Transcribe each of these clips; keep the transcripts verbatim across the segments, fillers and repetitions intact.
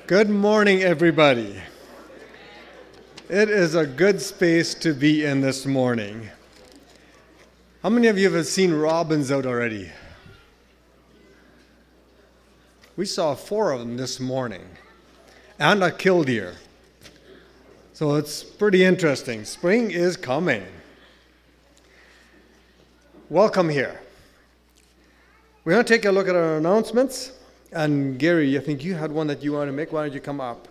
Good morning, everybody. It is a good space to be in this morning. How many of you have seen robins out already? We saw four of them this morning, and a killdeer. So it's pretty interesting. Spring is coming. Welcome here. We're going to take a look at our announcements. And Gary, I think you had one that you wanted to make. Why don't you come up?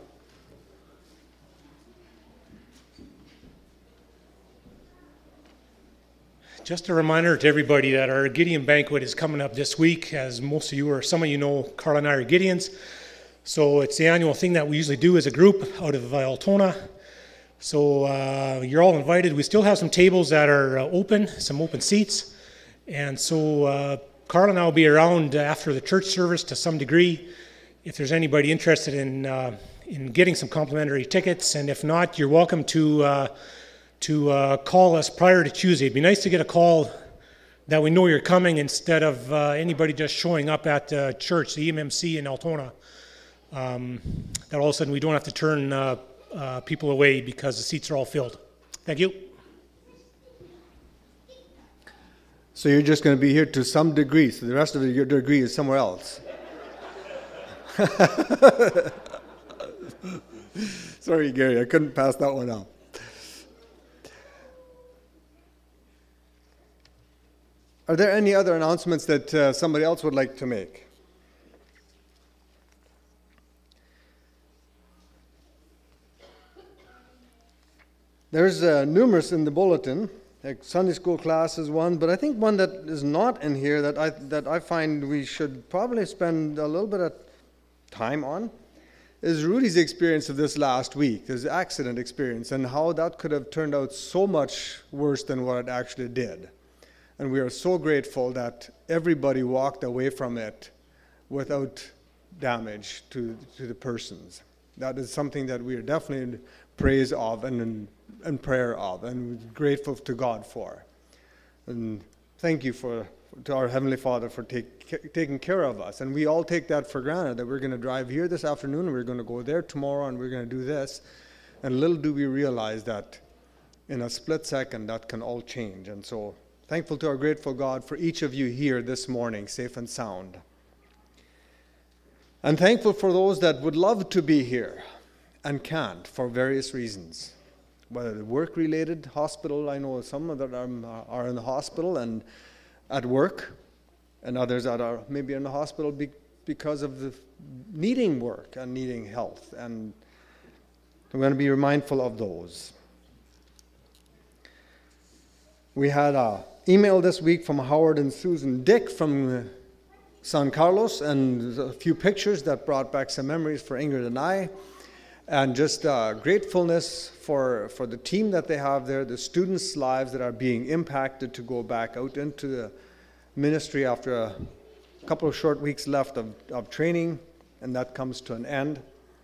Just a reminder to everybody that our Gideon banquet is coming up this week. As most of you or some of you know, Carl and I are Gideons. So it's the annual thing that we usually do as a group out of Altona. So uh, you're all invited. We still have some tables that are uh, open, some open seats. And so uh, Carl and I will be around after the church service to some degree. If there's anybody interested in uh, in getting some complimentary tickets, and if not, you're welcome to uh, to uh, call us prior to Tuesday. It'd be nice to get a call that we know you're coming instead of uh, anybody just showing up at uh, church, the E M M C in Altona. Um, that all of a sudden we don't have to turn uh, uh, people away because the seats are all filled. Thank you. So you're just going to be here to some degree, so the rest of your degree is somewhere else. Sorry, Gary, I couldn't pass that one up. Are there any other announcements that uh, somebody else would like to make? There's uh, numerous in the bulletin. Like Sunday school class is one, but I think one that is not in here that I that I find we should probably spend a little bit of time on is Rudy's experience of this last week, his accident experience, and how that could have turned out so much worse than what it actually did. And we are so grateful that everybody walked away from it without damage to, to the persons. That is something that we are definitely in praise of and in and prayer of, and grateful to God for. And thank you for to our Heavenly Father for take, taking care of us. And we all take that for granted, that we're going to drive here this afternoon, and we're going to go there tomorrow, and we're going to do this. And little do we realize that in a split second, that can all change. And so thankful to our grateful God for each of you here this morning, safe and sound. And thankful for those that would love to be here and can't for various reasons. Whether work-related, hospital, I know some of them are, are in the hospital and at work, and others that are maybe in the hospital be, because of the needing work and needing health. And we're going to be mindful of those. We had an email this week from Howard and Susan Dick from San Carlos, and a few pictures that brought back some memories for Ingrid and I. And just uh, gratefulness for, for the team that they have there, the students' lives that are being impacted to go back out into the ministry after a couple of short weeks left of, of training, and that comes to an end.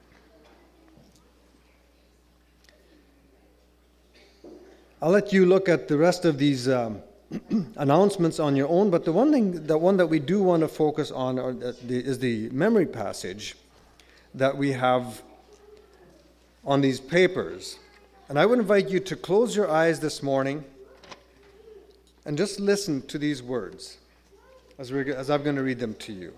I'll let you look at the rest of these um, announcements on your own, but the one thing, the one that we do want to focus on are the, is the memory passage that we have on these papers. And I would invite you to close your eyes this morning and just listen to these words as, we're, as I'm going to read them to you.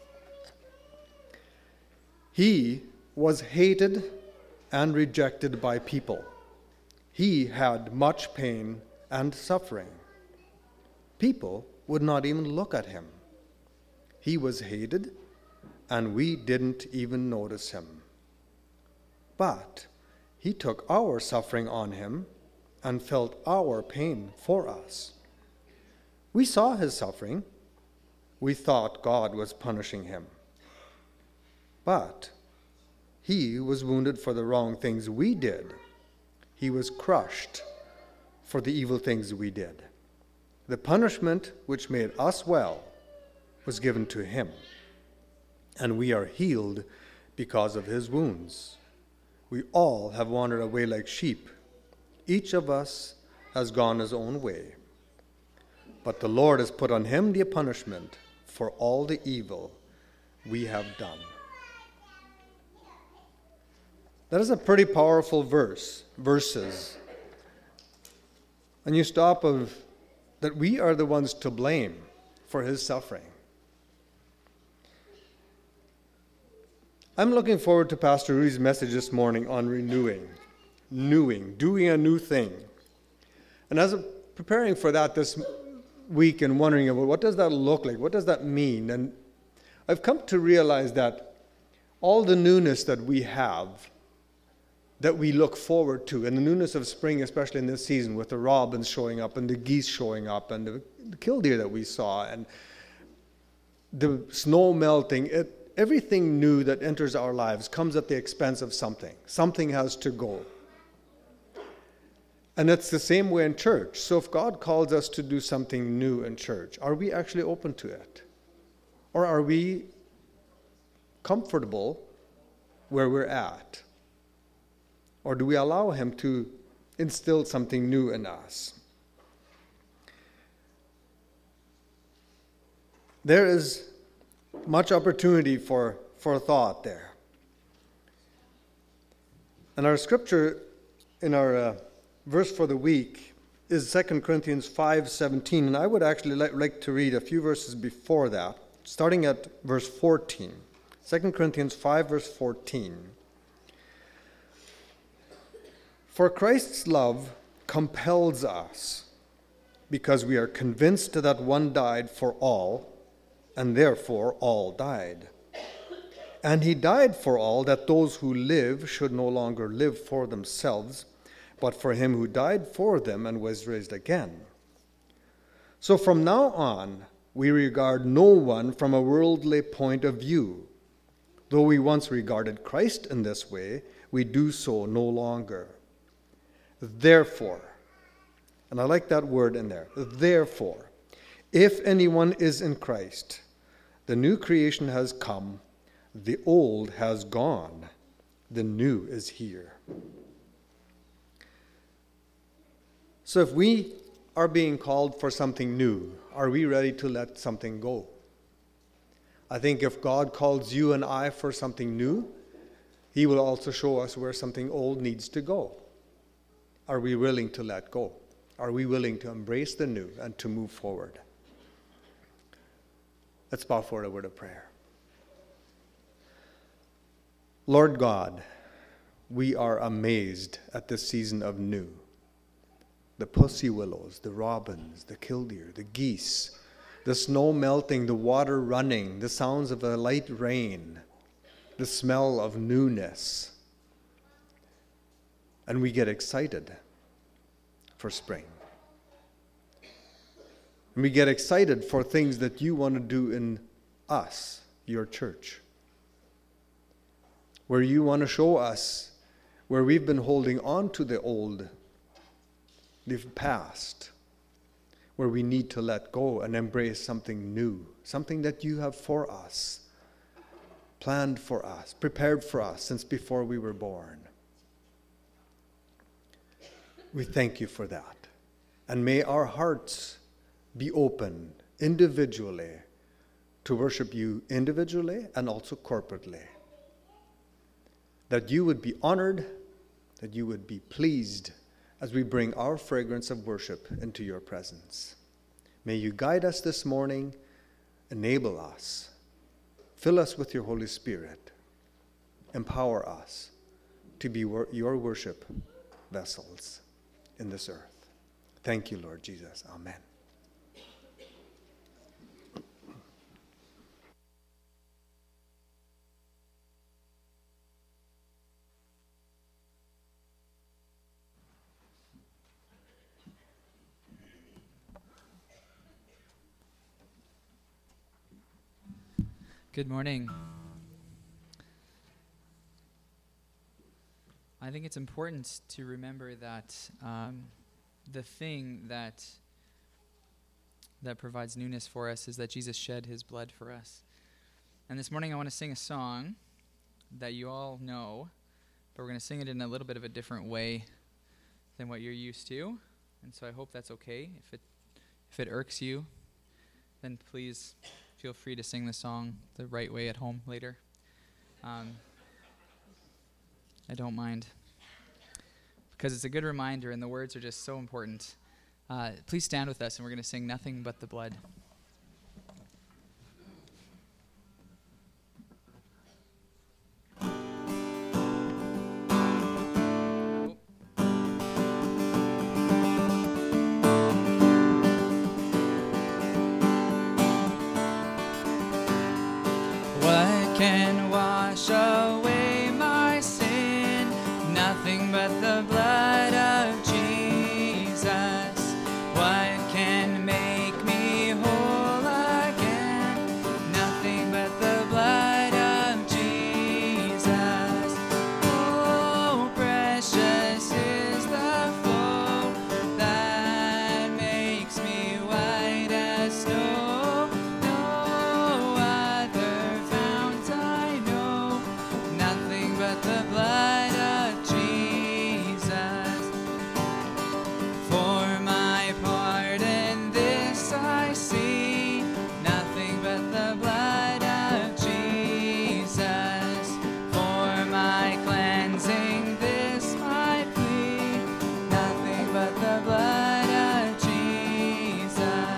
He was hated and rejected by people. He had much pain and suffering. People would not even look at him. He was hated, and we didn't even notice him. But he took our suffering on him and felt our pain for us. We saw his suffering. We thought God was punishing him. But he was wounded for the wrong things we did. He was crushed for the evil things we did. The punishment which made us well was given to him, and we are healed because of his wounds. We all have wandered away like sheep. Each of us has gone his own way. But the Lord has put on him the punishment for all the evil we have done. That is a pretty powerful verse, verses. And you stop of that we are the ones to blame for his suffering. I'm looking forward to Pastor Rudy's message this morning on renewing, newing, doing a new thing. And as I'm preparing for that this week and wondering about what does that look like, what does that mean, and I've come to realize that all the newness that we have, that we look forward to, and the newness of spring, especially in this season, with the robins showing up and the geese showing up and the, the killdeer that we saw and the snow melting, it, everything new that enters our lives comes at the expense of something. Something has to go. And it's the same way in church. So if God calls us to do something new in church, are we actually open to it? Or are we comfortable where we're at? Or do we allow him to instill something new in us? There is much opportunity for, for thought there. And our scripture in our uh, verse for the week is Second Corinthians five seventeen, and I would actually like, like to read a few verses before that, starting at verse fourteen. Second Corinthians five, verse fourteen. For Christ's love compels us, because we are convinced that one died for all, and therefore all died. And he died for all, that those who live should no longer live for themselves, but for him who died for them and was raised again. So from now on, we regard no one from a worldly point of view. Though we once regarded Christ in this way, we do so no longer. Therefore, and I like that word in there, therefore, if anyone is in Christ, the new creation has come, the old has gone, the new is here. So if we are being called for something new, are we ready to let something go? I think if God calls you and I for something new, he will also show us where something old needs to go. Are we willing to let go? Are we willing to embrace the new and to move forward? Let's bow for a word of prayer. Lord God, we are amazed at this season of new. The pussy willows, the robins, the killdeer, the geese, the snow melting, the water running, the sounds of a light rain, the smell of newness. And we get excited for spring. And we get excited for things that you want to do in us, your church. Where you want to show us where we've been holding on to the old, the past, where we need to let go and embrace something new, something that you have for us, planned for us, prepared for us since before we were born. We thank you for that. And may our hearts be open individually to worship you individually and also corporately. That you would be honored, that you would be pleased as we bring our fragrance of worship into your presence. May you guide us this morning, enable us, fill us with your Holy Spirit, empower us to be your worship vessels in this earth. Thank you, Lord Jesus. Amen. Good morning. I think it's important to remember that um, the thing that that provides newness for us is that Jesus shed his blood for us. And this morning I want to sing a song that you all know, but we're going to sing it in a little bit of a different way than what you're used to. And so I hope that's okay. If it if it irks you, then please feel free to sing the song the right way at home later. Um, I don't mind. Because it's a good reminder, and the words are just so important. Uh, please stand with us, and we're going to sing Nothing But the Blood. What can wash away my sin? Nothing but the blood of Jesus. What can make me whole again? Nothing but the blood of Jesus. Oh, precious is the flow that makes me white as snow. No other fount I know. Nothing but the blood of Jesus. For my part in this I see nothing but the blood of Jesus. For my cleansing this my plea, nothing but the blood of Jesus.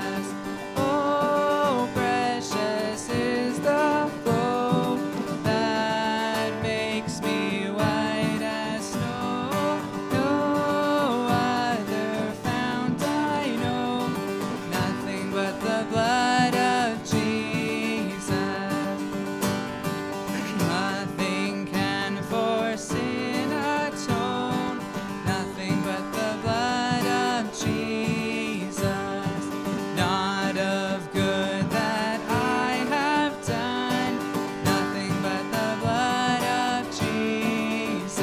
Oh, precious is the flow that makes me white as snow. No other fount I know, nothing but the blood of Jesus. Nothing can for sin atone, nothing but the blood of Jesus. Not of good that I have done, nothing but the blood of Jesus.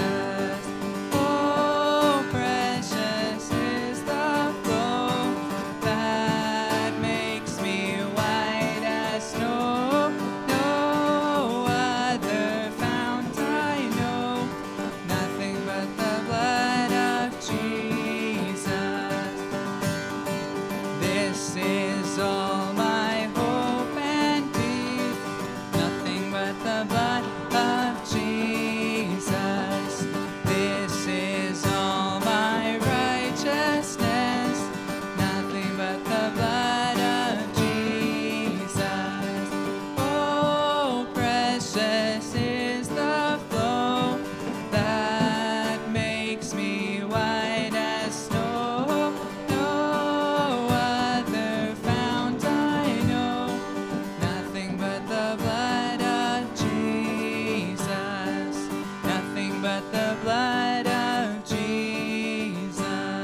Oh, precious is the flow that makes me white as snow. No other fount I know, nothing but the blood of Jesus. This is all my hope and peace, nothing but the blood of Jesus. This is all my righteousness, nothing but the blood of Jesus. Oh, precious is the flow that makes me white as snow. No other fount I know, nothing but the blood of Jesus. Nothing but the blood of Jesus.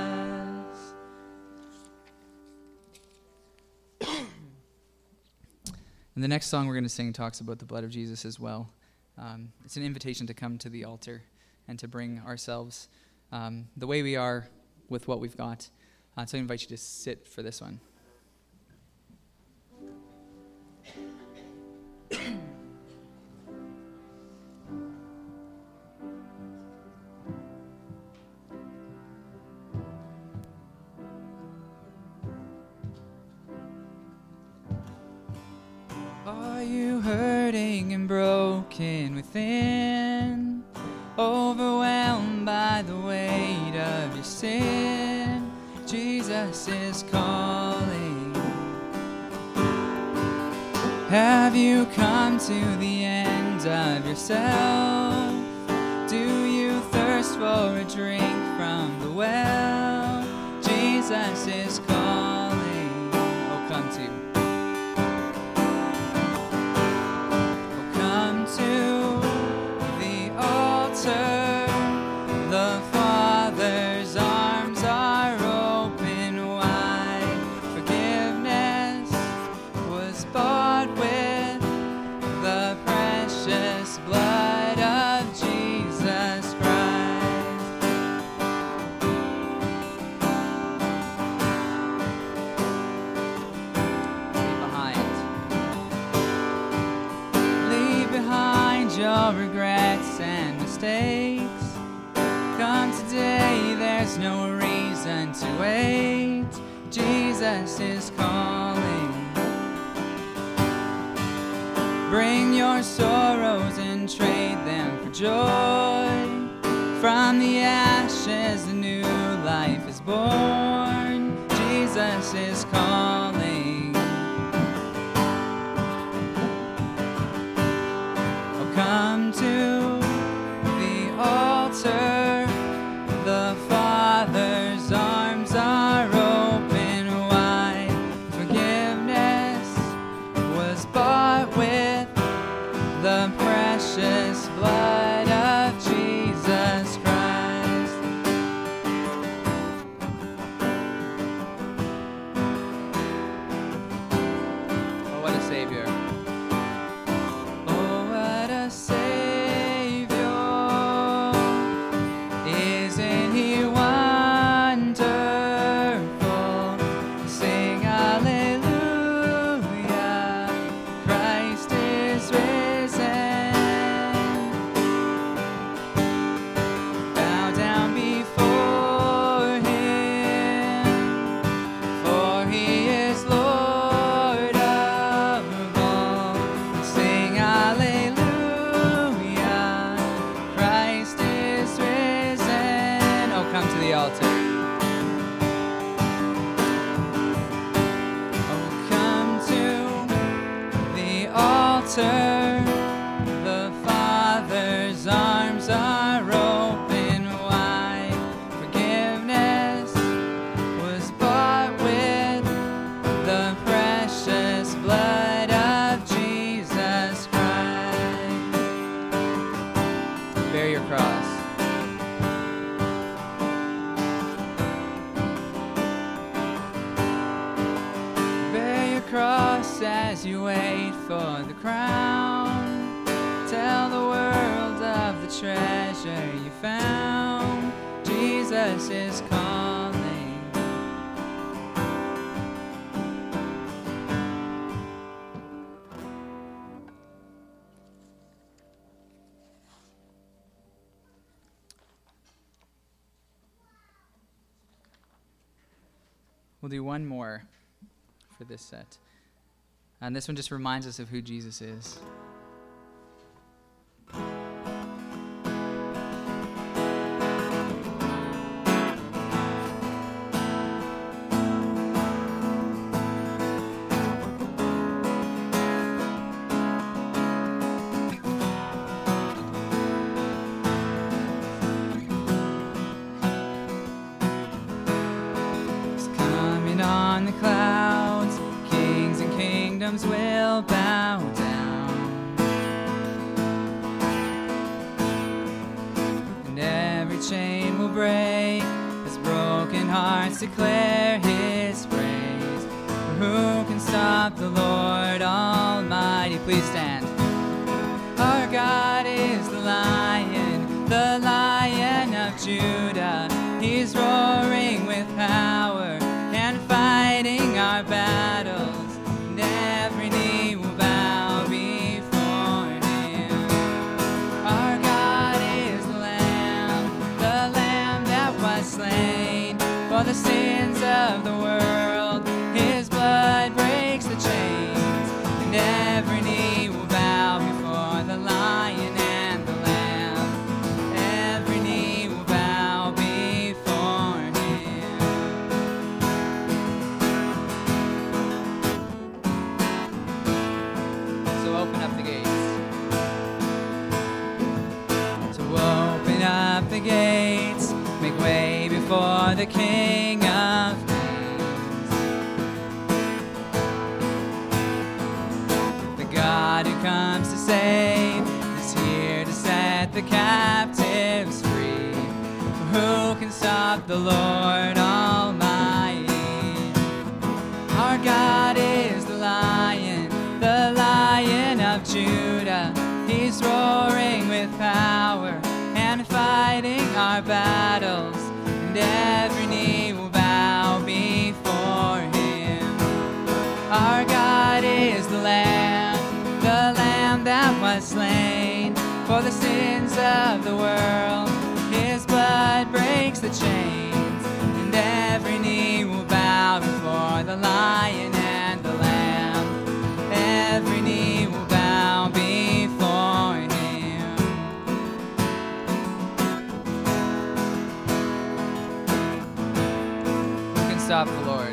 And the next song we're going to sing talks about the blood of Jesus as well. Um, it's an invitation to come to the altar and to bring ourselves um, the way we are with what we've got. Uh, so I invite you to sit for this one. Are you hurting and broken within? Overwhelmed by the weight of your sin? Jesus is calling. Have you come to the end of yourself? Do you thirst for a drink from the well? Jesus is calling. Oh, come to. To the altar, the Father's arms are open wide. Forgiveness was bought with the precious blood of Jesus Christ. Leave behind. Leave behind your regrets and mistakes. Come today, there's no reason to wait. Jesus is calling. Bring your sorrows and trade them for joy. From the ashes a new life is born. Jesus is calling. Oh, come to the altar. The Father's arms are open wide. Forgiveness was bought with the precious blood of Jesus Christ. Oh, what a Savior. Oh, what a Savior. Isn't He wonderful? Sing hallelujah. Christ is risen. Bow down before Him, for He is Lord of all. Sing hallelujah. Christ is risen. Oh, come to the altar. Oh, come to the altar. The Father's arms are open wide. Forgiveness was bought with the precious blood of Jesus Christ. Bear your cross. Bear your cross as you wait for the crown. Tell the world of the treasure you found. Jesus is calling. We'll do one more for this set. And this one just reminds us of who Jesus is. He's coming on the clouds. Kings and kingdoms will bow down. And every chain will break as broken hearts declare His praise. For who can stop the Lord Almighty? Please stand. Our God is the Lion, the Lion of Judah. He's roaring with power and fighting our battles, and every knee will bow before Him. Our God is the Lamb, the Lamb that was slain for the sins of the world. His blood breaks the chains, and every knee will bow before the Lion and the Lamb. Every knee will bow before Him. So open up the gates. So open up the gates, make way before the King of Kings. The God who comes to save is here to set the captives free. Who can stop the Lord Almighty? Our God is the Lion, the Lion of Judah. He's roaring with power and fighting our battles, and every knee will bow before Him. Our God is the Lamb, the Lamb that was slain for the sins of the world. His blood breaks the chains, and every knee will bow before the Lion and the Lamb. Every knee will bow before Him. stop the Lord?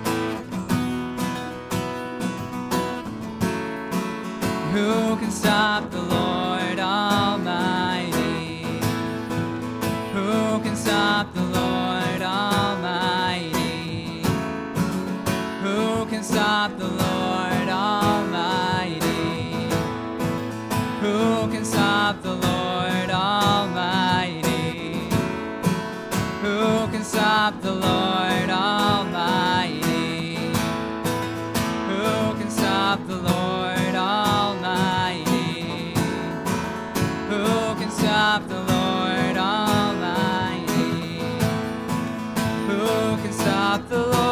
Who can stop the Lord Almighty? Who can stop the Lord Almighty? Who can stop the Lord Almighty? Who can stop the Lord Almighty? Who can stop the Lord Almighty? Who can stop the Lord Almighty? Who can stop the Lord Almighty? Who can stop the Lord,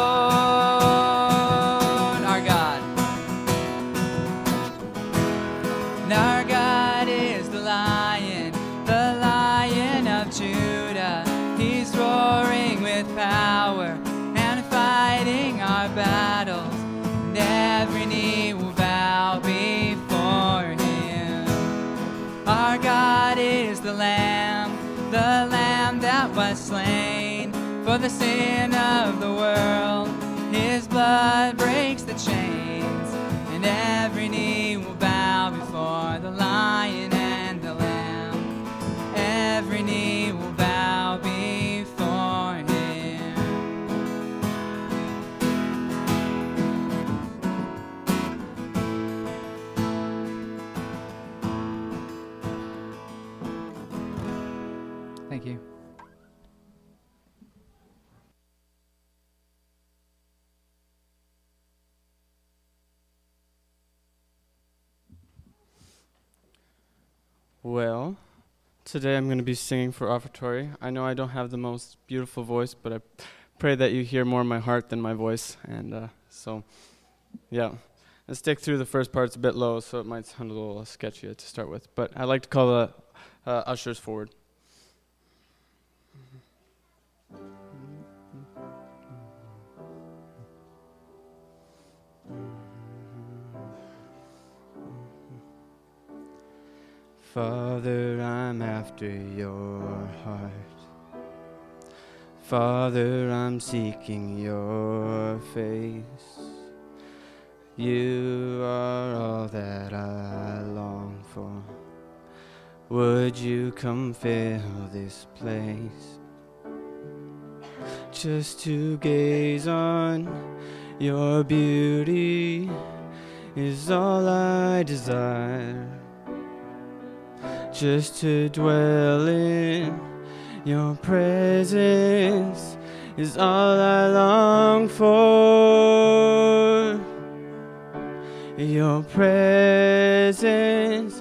our God? And our God is the Lion, the Lion of Judah. He's roaring with power and fighting our battles, and every knee will bow before him. Our God is the Lamb, the Lamb that was slain for the sin of the world. His blood breaks the chains, and every knee will bow before the Lion and the Lamb. Every knee will bow before him. Thank you. Well, today I'm going to be singing for offertory. I know I don't have the most beautiful voice, but I pray that you hear more of my heart than my voice. And uh, so, yeah, let's stick through the first part. It's a bit low, so it might sound a little sketchy to start with. But I'd like to call the uh, ushers forward. Father, I'm after your heart. Father, I'm seeking your face. You are all that I long for. Would you come fill this place? Just to gaze on your beauty is all I desire. Just to dwell in your presence is all I long for. Your presence,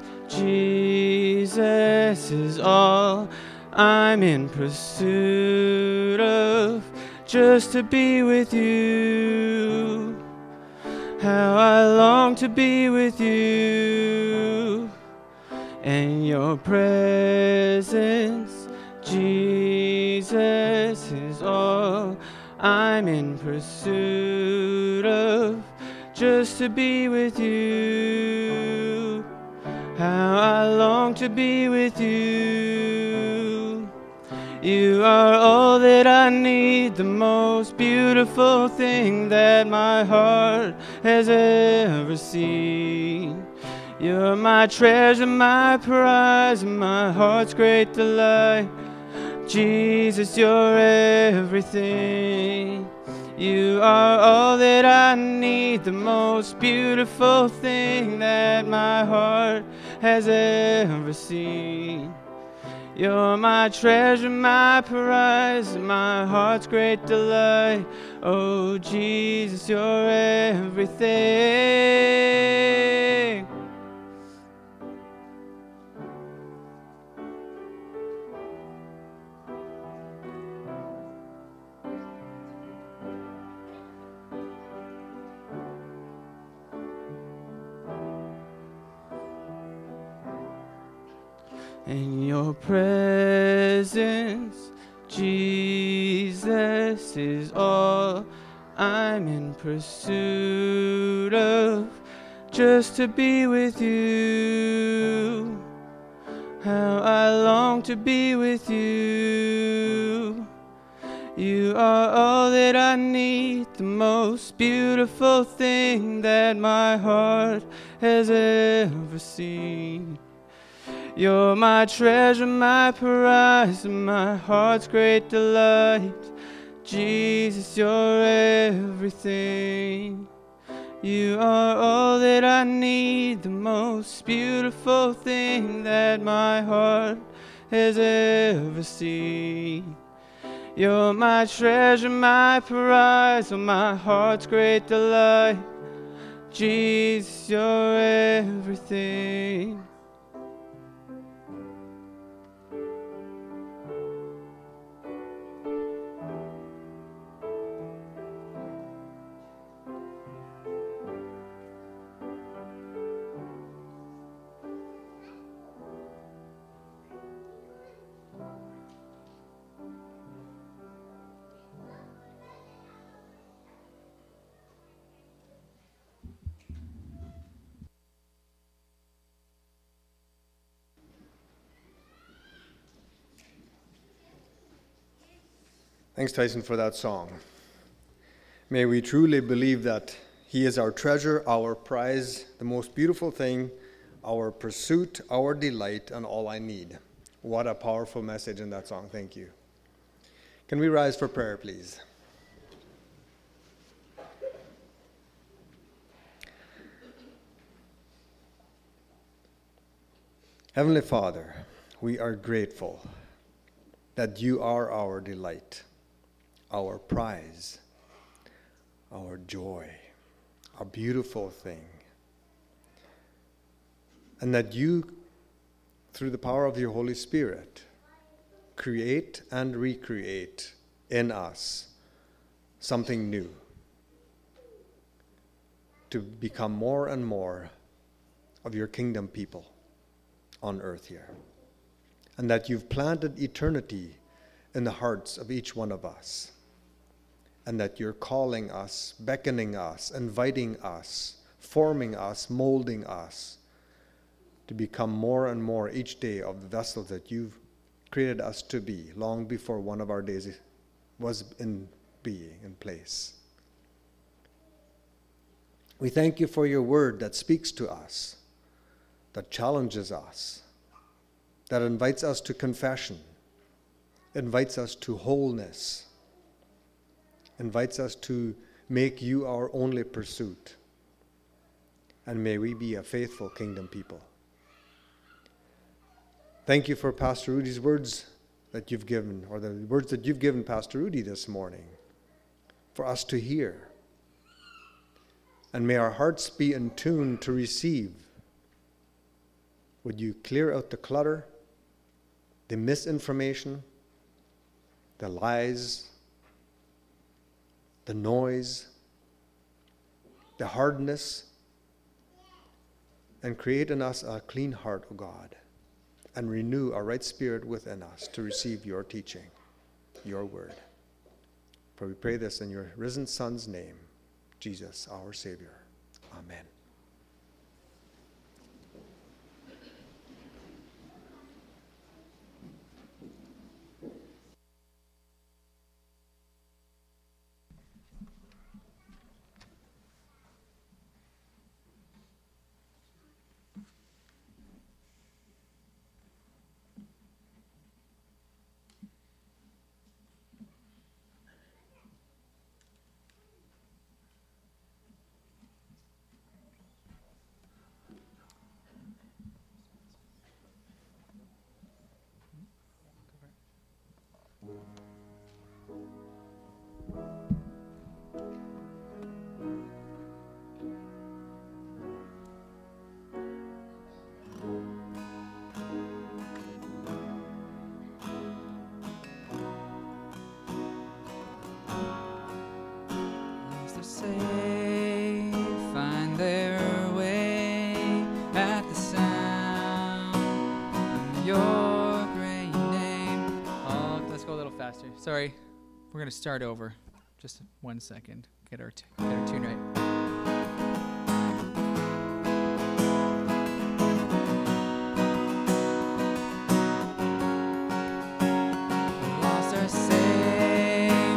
Jesus, is all I'm in pursuit of. Just to be with you. How I long to be with you. And your presence, Jesus, is all I'm in pursuit of. Just to be with you. How I long to be with you. You are all that I need, the most beautiful thing that my heart has ever seen. You're my treasure, my prize, my heart's great delight. Jesus, you're everything. You are all that I need, the most beautiful thing that my heart has ever seen. You're my treasure, my prize, my heart's great delight. Oh, Jesus, you're everything. In your presence, Jesus, is all I'm in pursuit of. Just to be with you. How I long to be with you. You are all that I need, the most beautiful thing that my heart has ever seen. You're my treasure, my prize, and my heart's great delight. Jesus, you're everything. You are all that I need, the most beautiful thing that my heart has ever seen. You're my treasure, my prize, and my heart's great delight. Jesus, you're everything. Thanks, Tyson, for that song. May we truly believe that He is our treasure, our prize, the most beautiful thing, our pursuit, our delight, and all I need. What a powerful message in that song. Thank you. Can we rise for prayer, please? Heavenly Father, we are grateful that you are our delight, our prize, our joy, a beautiful thing. And that you, through the power of your Holy Spirit, create and recreate in us something new to become more and more of your kingdom people on earth here. And that you've planted eternity in the hearts of each one of us. And that you're calling us, beckoning us, inviting us, forming us, molding us to become more and more each day of the vessels that you've created us to be long before one of our days was in being, in place. We thank you for your word that speaks to us, that challenges us, that invites us to confession, invites us to wholeness, invites us to make you our only pursuit. And may we be a faithful kingdom people. Thank you for Pastor Rudy's words that you've given, or the words that you've given Pastor Rudy this morning, for us to hear. And may our hearts be in tune to receive. Would you clear out the clutter, the misinformation, the lies, the noise, the hardness, and create in us a clean heart, O God, and renew a right spirit within us to receive your teaching, your word. For we pray this in your risen Son's name, Jesus, our Savior. Amen. Sorry, we're going to start over. Just one second. Get our, t- get our tune right. Lost our Savior,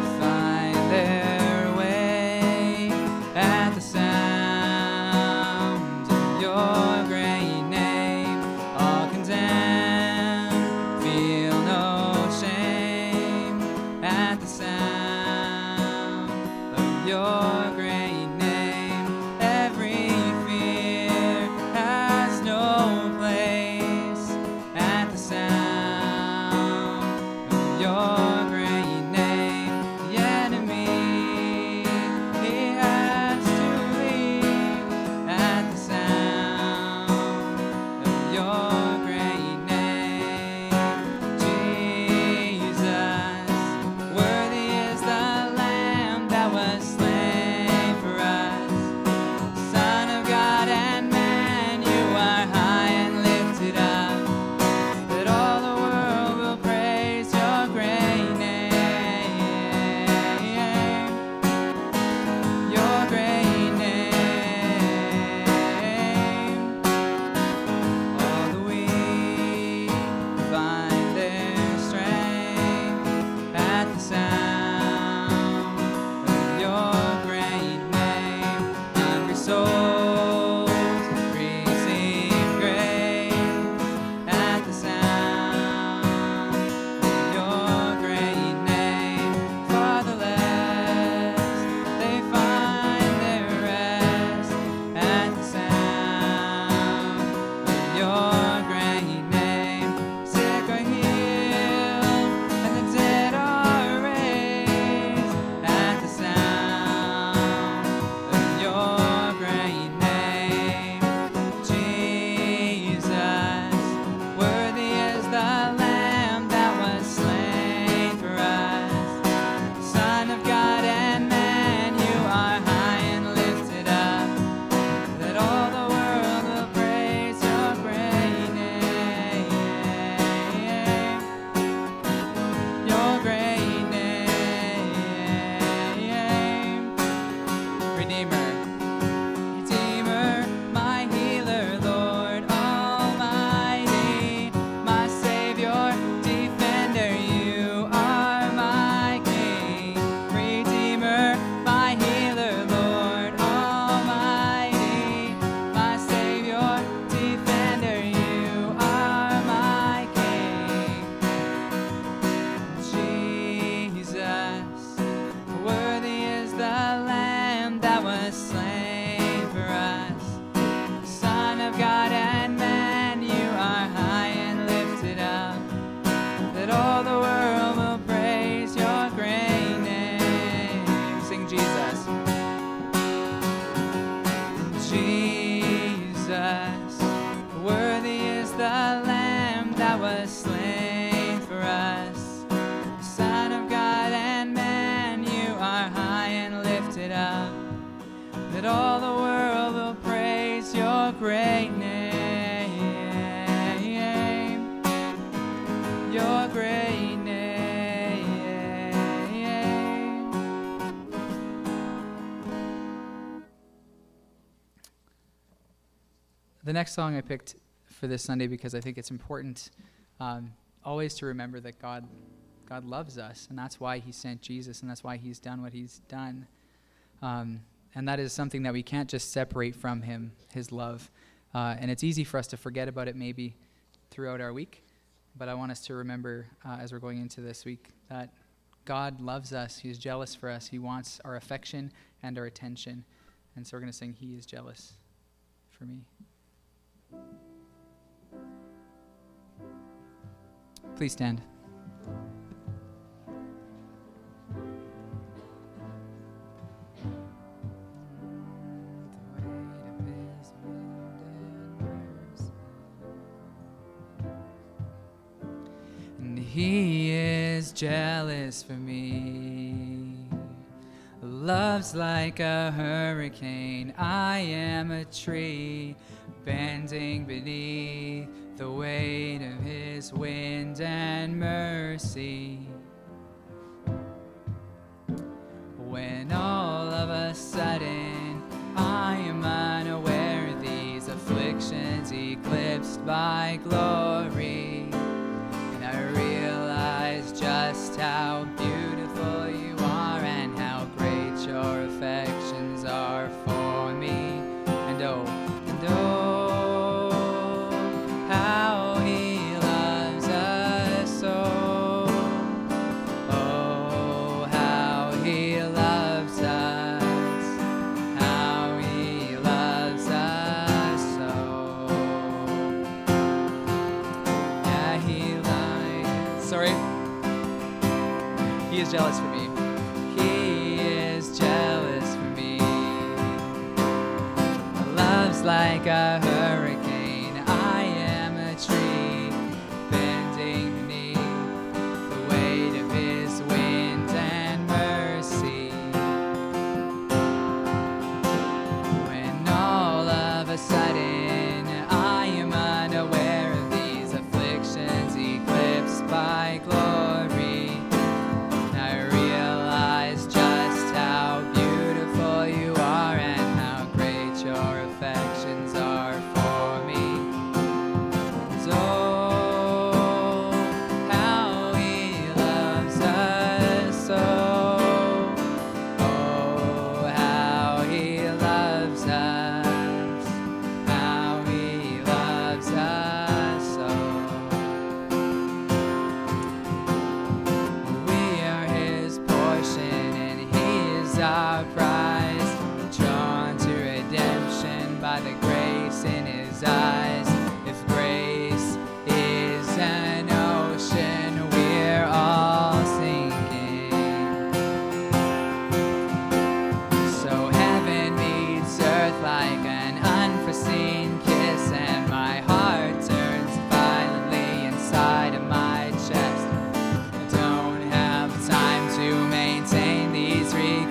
that all the world will praise your great name, your great name. The next song I picked for this Sunday because I think it's important um, always to remember that God God loves us, and that's why he sent Jesus, and that's why he's done what he's done. Um, and that is something that we can't just separate from him, his love. Uh, and it's easy for us to forget about it maybe throughout our week, but I want us to remember uh, as we're going into this week that God loves us, he's jealous for us, he wants our affection and our attention. And so we're going to sing He is Jealous for Me. Please stand. And he is jealous for me. Love's like a hurricane. I am a tree bending beneath the weight of his wind and mercy. When all of a sudden I am unaware of these afflictions eclipsed by glory, and I realize just how beautiful you are and how great your affections are for me. And oh, and oh, He is jealous for me. He is jealous for me. Love's like a hurricane. I am a tree bending beneath the weight of his wind and mercy. When all of a sudden I am unaware of these afflictions eclipsed by glory, our prize, drawn to redemption by the grace in his eyes. If grace is an ocean, we're all sinking. So heaven meets earth like an unforeseen kiss, and my heart turns violently inside of my chest. I don't have time to maintain these regrets.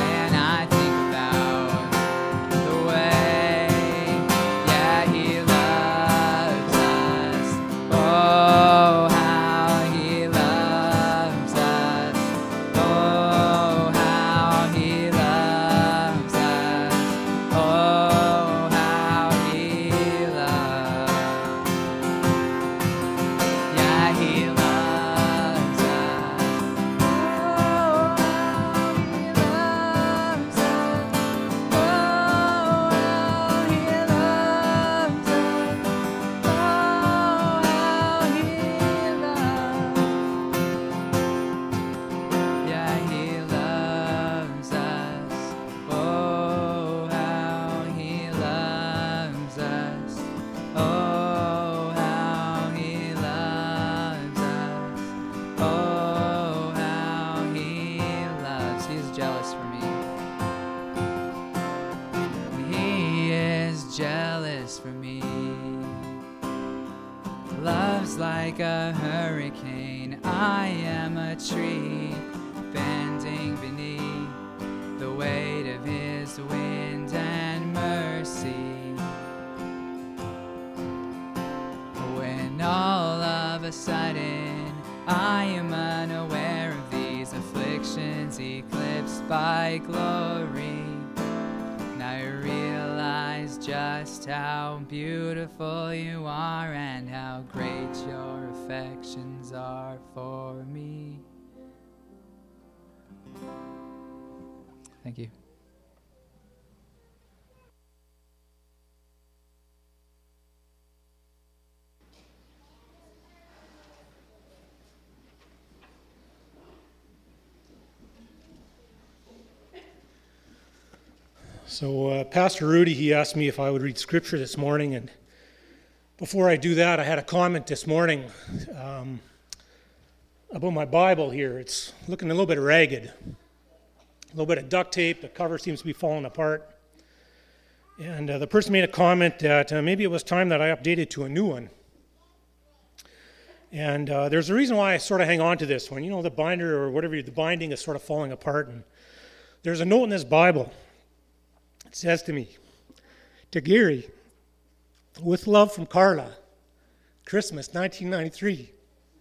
Like a hurricane, I am a tree bending beneath the weight of his wind stands eclipsed by glory. Now I realize just how beautiful you are and how great your affections are for me. Thank you. So uh, Pastor Rudy, he asked me if I would read scripture this morning, and before I do that, I had a comment this morning um, about my Bible here. It's looking a little bit ragged, a little bit of duct tape. The cover seems to be falling apart, and uh, the person made a comment that uh, maybe it was time that I updated to a new one. And uh, there's a reason why I sort of hang on to this one. You know, the binder or whatever, the binding is sort of falling apart, and there's a note in this Bible. It says to me, to Gary, with love from Carla, Christmas nineteen ninety-three.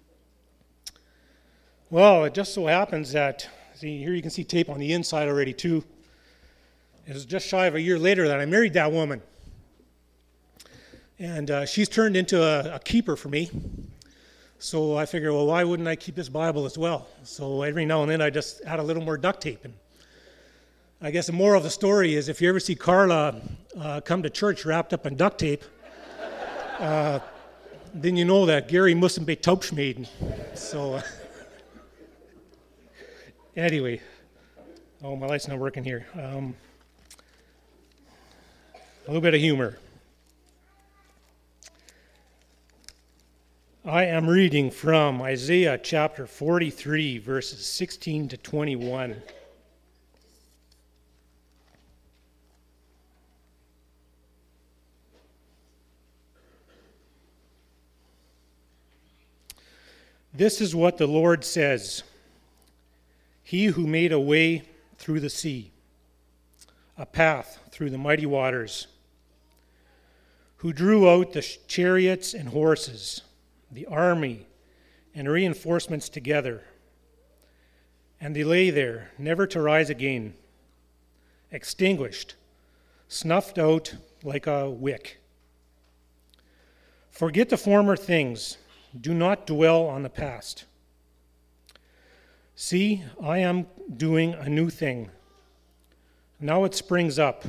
Well, it just so happens that, see, here you can see tape on the inside already too. It was just shy of a year later that I married that woman. And uh, she's turned into a, a keeper for me. So I figured, well, why wouldn't I keep this Bible as well? So every now and then I just add a little more duct tape in. I guess the moral of the story is if you ever see Carla uh, come to church wrapped up in duct tape, uh, then you know that Gary mustn't be taubschmieden. So, uh, anyway, oh, my light's not working here. Um, a little bit of humor. I am reading from Isaiah chapter forty-three, verses sixteen to twenty-one. This is what the Lord says, He who made a way through the sea, a path through the mighty waters, who drew out the chariots and horses, the army and reinforcements together, and they lay there, never to rise again, extinguished, snuffed out like a wick. Forget the former things. Do not dwell on the past. See, I am doing a new thing. Now it springs up.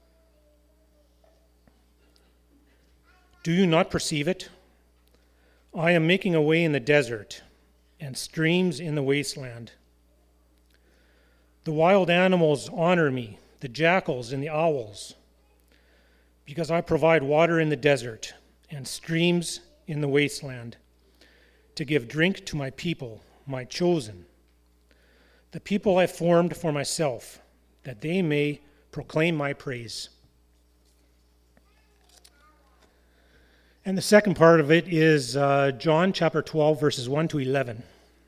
Do you not perceive it? I am making a way in the desert and streams in the wasteland. The wild animals honor me, the jackals and the owls, because I provide water in the desert and streams in the wasteland, to give drink to my people, my chosen, the people I formed for myself, that they may proclaim my praise. And the second part of it is uh, John chapter twelve, verses one to eleven.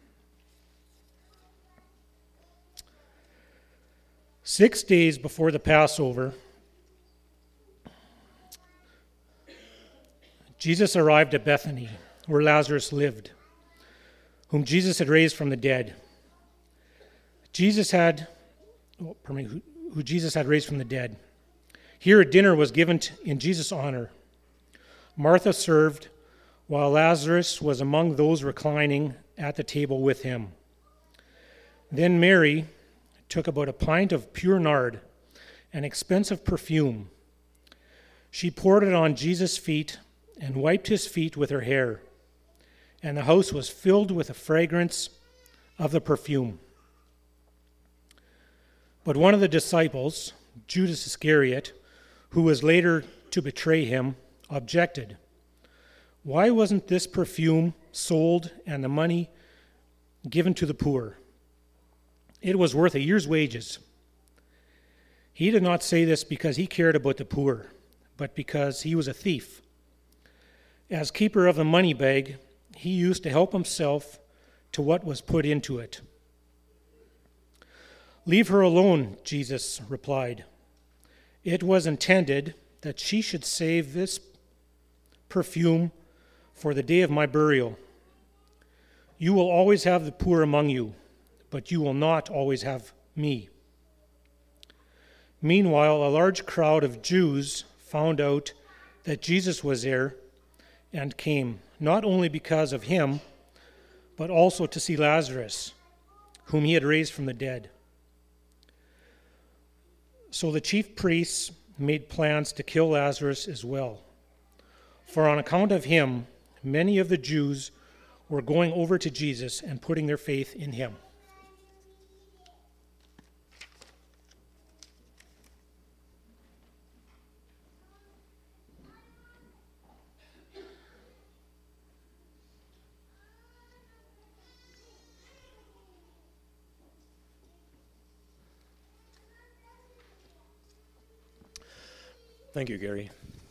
Six days before the Passover, Jesus arrived at Bethany, where Lazarus lived, whom Jesus had raised from the dead. Jesus had, oh, pardon me, who, who Jesus had raised from the dead. Here a dinner was given to, in Jesus' honor. Martha served, while Lazarus was among those reclining at the table with him. Then Mary took about a pint of pure nard, an expensive perfume. She poured it on Jesus' feet and wiped his feet with her hair, and the house was filled with the fragrance of the perfume. But one of the disciples, Judas Iscariot, who was later to betray him, objected. Why wasn't this perfume sold and the money given to the poor? It was worth a year's wages. He did not say this because he cared about the poor, but because he was a thief. As keeper of the money bag, he used to help himself to what was put into it. Leave her alone, Jesus replied. It was intended that she should save this perfume for the day of my burial. You will always have the poor among you, but you will not always have me." Meanwhile, a large crowd of Jews found out that Jesus was there and came, not only because of him, but also to see Lazarus, whom he had raised from the dead. So the chief priests made plans to kill Lazarus as well. For on account of him, many of the Jews were going over to Jesus and putting their faith in him. Thank you, Gary.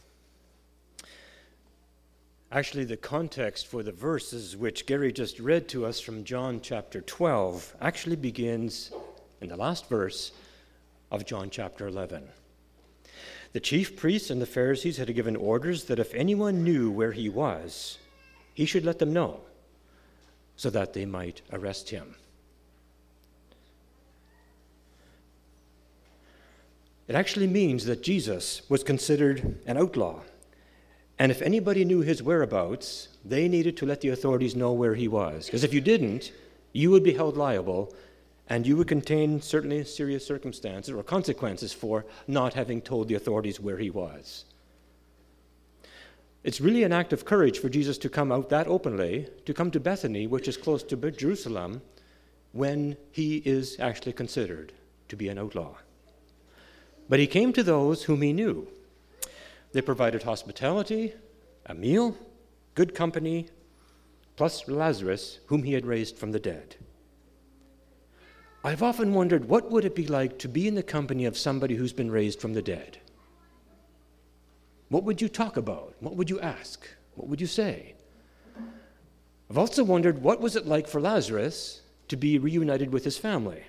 Actually, the context for the verses which Gary just read to us from John chapter twelve actually begins in the last verse of John chapter eleven. The chief priests and the Pharisees had given orders that if anyone knew where he was, he should let them know, so that they might arrest him. It actually means that Jesus was considered an outlaw. And if anybody knew his whereabouts, they needed to let the authorities know where he was. Because if you didn't, you would be held liable, and you would contain certainly serious circumstances or consequences for not having told the authorities where he was. It's really an act of courage for Jesus to come out that openly, to come to Bethany, which is close to Jerusalem, when he is actually considered to be an outlaw. But he came to those whom he knew. They provided hospitality, a meal, good company, plus Lazarus, whom he had raised from the dead. I've often wondered, what would it be like to be in the company of somebody who's been raised from the dead? What would you talk about? What would you ask? What would you say? I've also wondered, what was it like for Lazarus to be reunited with his family?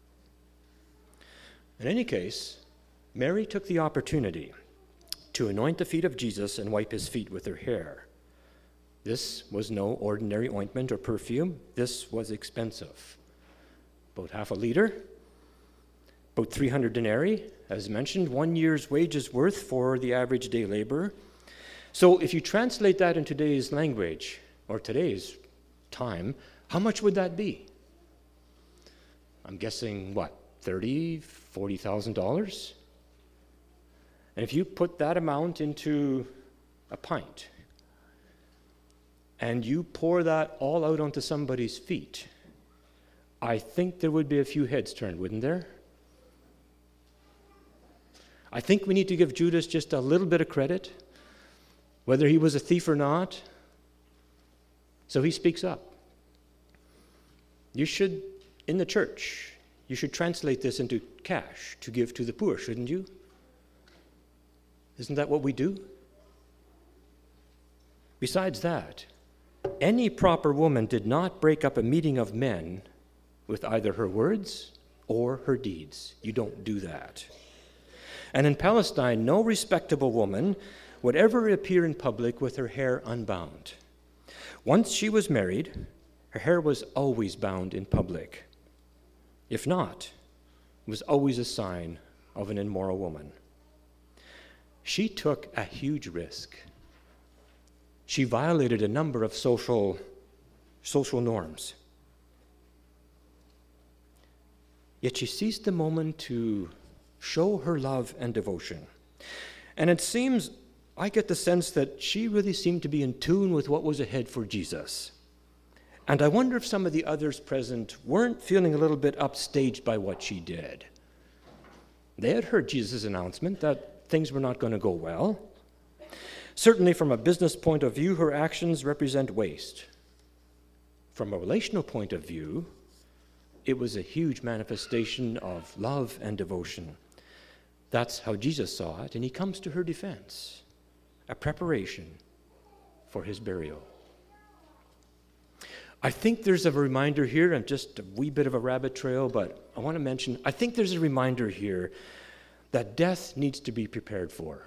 In any case, Mary took the opportunity to anoint the feet of Jesus and wipe his feet with her hair. This was no ordinary ointment or perfume. This was expensive. About half a liter, about three hundred denarii, as mentioned, one year's wages worth for the average day laborer. So if you translate that in today's language, or today's time, how much would that be? I'm guessing, what, thirty thousand dollars, forty thousand dollars? And if you put that amount into a pint, and you pour that all out onto somebody's feet, I think there would be a few heads turned, wouldn't there? I think we need to give Judas just a little bit of credit, whether he was a thief or not. So he speaks up. You should, in the church, you should translate this into cash to give to the poor, shouldn't you? Isn't that what we do? Besides that, any proper woman did not break up a meeting of men with either her words or her deeds. You don't do that. And in Palestine, no respectable woman would ever appear in public with her hair unbound. Once she was married, her hair was always bound in public. If not, it was always a sign of an immoral woman. She took a huge risk. She violated a number of social, social norms. Yet she seized the moment to show her love and devotion. And it seems, I get the sense that she really seemed to be in tune with what was ahead for Jesus. And I wonder if some of the others present weren't feeling a little bit upstaged by what she did. They had heard Jesus' announcement that things were not going to go well. Certainly from a business point of view, her actions represent waste. From a relational point of view, it was a huge manifestation of love and devotion. That's how Jesus saw it, and he comes to her defense, a preparation for his burial. I think there's a reminder here, and just a wee bit of a rabbit trail, but I want to mention, I think there's a reminder here that death needs to be prepared for.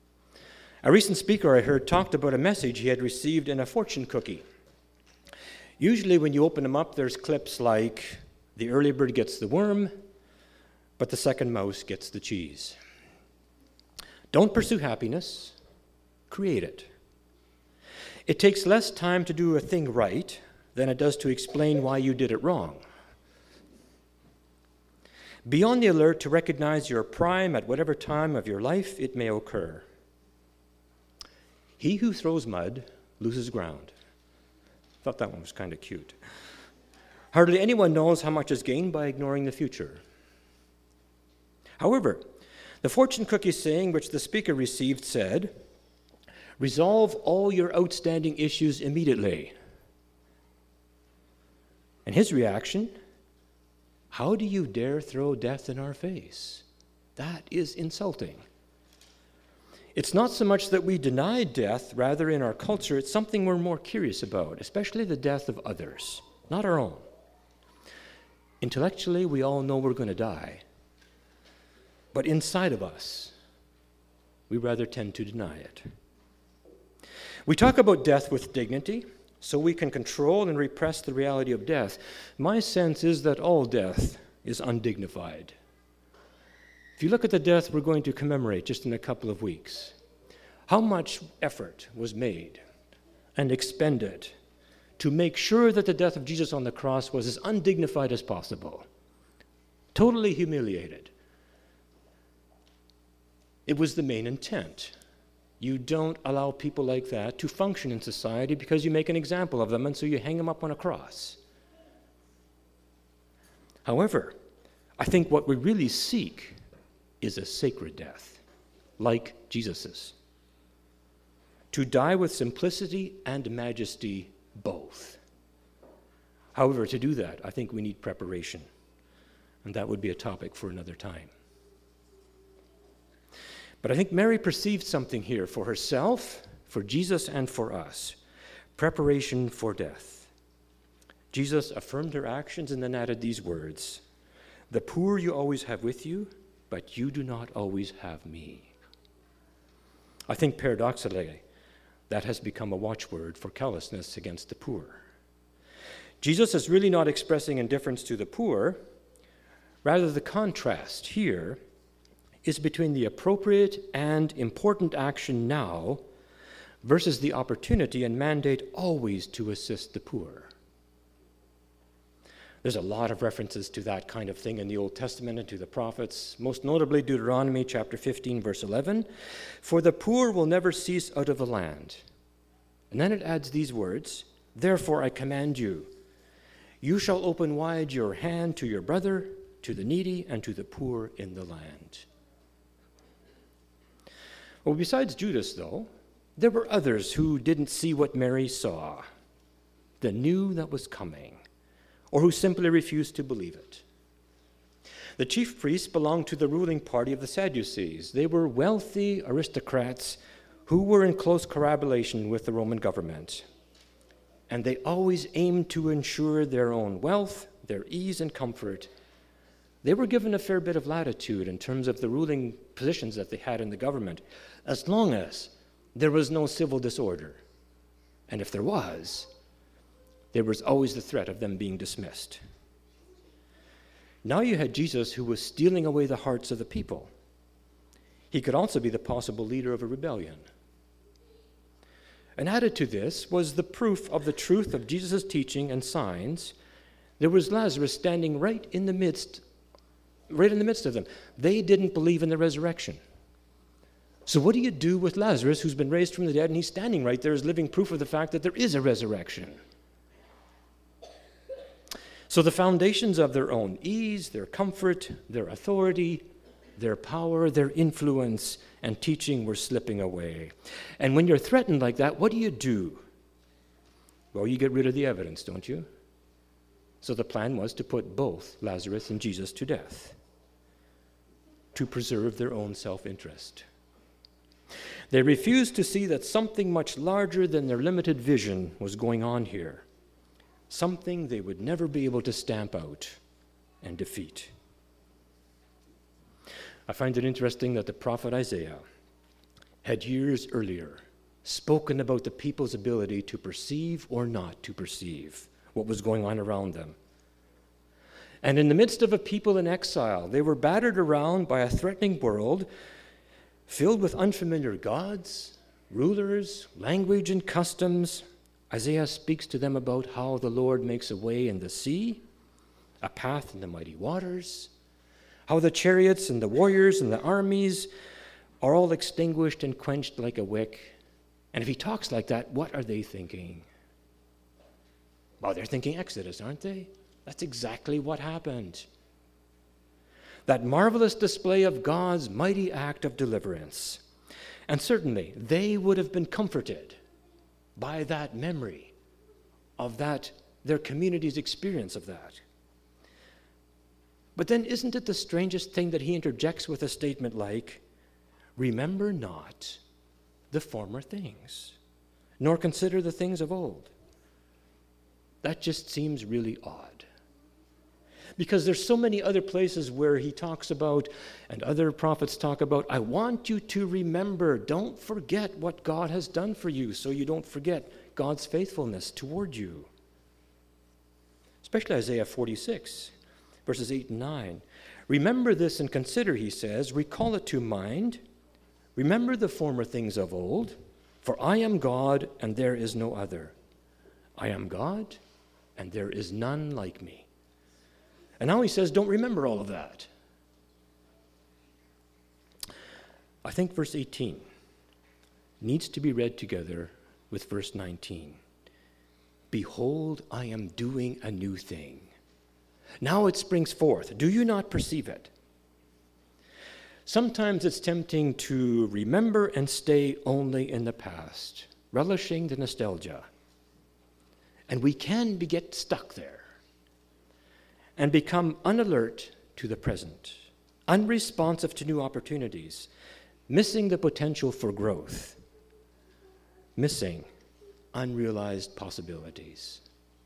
A recent speaker I heard talked about a message he had received in a fortune cookie. Usually when you open them up, there's clips like, the early bird gets the worm, but the second mouse gets the cheese. Don't pursue happiness, create it. It takes less time to do a thing right than it does to explain why you did it wrong. Be on the alert to recognize your prime at whatever time of your life it may occur. He who throws mud loses ground. Thought that one was kind of cute. Hardly anyone knows how much is gained by ignoring the future. However, the fortune cookie saying which the speaker received said, "Resolve all your outstanding issues immediately." And his reaction, "How do you dare throw death in our face? That is insulting." It's not so much that we deny death, rather in our culture, it's something we're more curious about, especially the death of others, not our own. Intellectually, we all know we're going to die. But inside of us, we rather tend to deny it. We talk about death with dignity, so we can control and repress the reality of death. My sense is that all death is undignified. If you look at the death we're going to commemorate just in a couple of weeks, how much effort was made and expended to make sure that the death of Jesus on the cross was as undignified as possible, totally humiliated. It was the main intent. You don't allow people like that to function in society because you make an example of them, and so you hang them up on a cross. However, I think what we really seek is a sacred death, like Jesus's. To die with simplicity and majesty both. However, to do that, I think we need preparation, and that would be a topic for another time. But I think Mary perceived something here for herself, for Jesus, and for us. Preparation for death. Jesus affirmed her actions and then added these words, "The poor you always have with you, but you do not always have me." I think paradoxically, that has become a watchword for callousness against the poor. Jesus is really not expressing indifference to the poor. Rather, the contrast here is between the appropriate and important action now versus the opportunity and mandate always to assist the poor. There's a lot of references to that kind of thing in the Old Testament and to the prophets, most notably Deuteronomy chapter fifteen, verse eleven, "For the poor will never cease out of the land." And then it adds these words, "Therefore I command you, you shall open wide your hand to your brother, to the needy, and to the poor in the land." Well, besides Judas, though, there were others who didn't see what Mary saw, that knew that was coming, or who simply refused to believe it. The chief priests belonged to the ruling party of the Sadducees. They were wealthy aristocrats who were in close correlation with the Roman government. And they always aimed to ensure their own wealth, their ease and comfort. They were given a fair bit of latitude in terms of the ruling positions that they had in the government, as long as there was no civil disorder. And if there was, there was always the threat of them being dismissed. Now you had Jesus who was stealing away the hearts of the people. He could also be the possible leader of a rebellion. And added to this was the proof of the truth of Jesus' teaching and signs. There was Lazarus standing right in the midst, right in the midst of them. They didn't believe in the resurrection. So what do you do with Lazarus, who's been raised from the dead, and he's standing right there as living proof of the fact that there is a resurrection? So the foundations of their own ease, their comfort, their authority, their power, their influence, and teaching were slipping away. And when you're threatened like that, what do you do? Well, you get rid of the evidence, don't you? So the plan was to put both Lazarus and Jesus to death, to preserve their own self-interest. They refused to see that something much larger than their limited vision was going on here, something they would never be able to stamp out and defeat. I find it interesting that the prophet Isaiah had years earlier spoken about the people's ability to perceive or not to perceive what was going on around them. And in the midst of a people in exile, they were battered around by a threatening world filled with unfamiliar gods, rulers, language, and customs. Isaiah speaks to them about how the Lord makes a way in the sea, a path in the mighty waters, how the chariots and the warriors and the armies are all extinguished and quenched like a wick. And if he talks like that, what are they thinking? Well, they're thinking Exodus, aren't they? That's exactly what happened. That marvelous display of God's mighty act of deliverance. And certainly, they would have been comforted by that memory of that, their community's experience of that. But then isn't it the strangest thing that he interjects with a statement like, remember not the former things, nor consider the things of old. That just seems really odd. Because there's so many other places where he talks about, and other prophets talk about, I want you to remember, don't forget what God has done for you, so you don't forget God's faithfulness toward you. Especially Isaiah forty-six, verses eight and nine. Remember this and consider, he says, recall it to mind. Remember the former things of old, for I am God and there is no other. I am God and there is none like me. And now he says, don't remember all of that. I think verse eighteen needs to be read together with verse nineteen. Behold, I am doing a new thing. Now it springs forth. Do you not perceive it? Sometimes it's tempting to remember and stay only in the past, relishing the nostalgia. And we can be, get stuck there and become unalert to the present, unresponsive to new opportunities, missing the potential for growth, missing unrealized possibilities.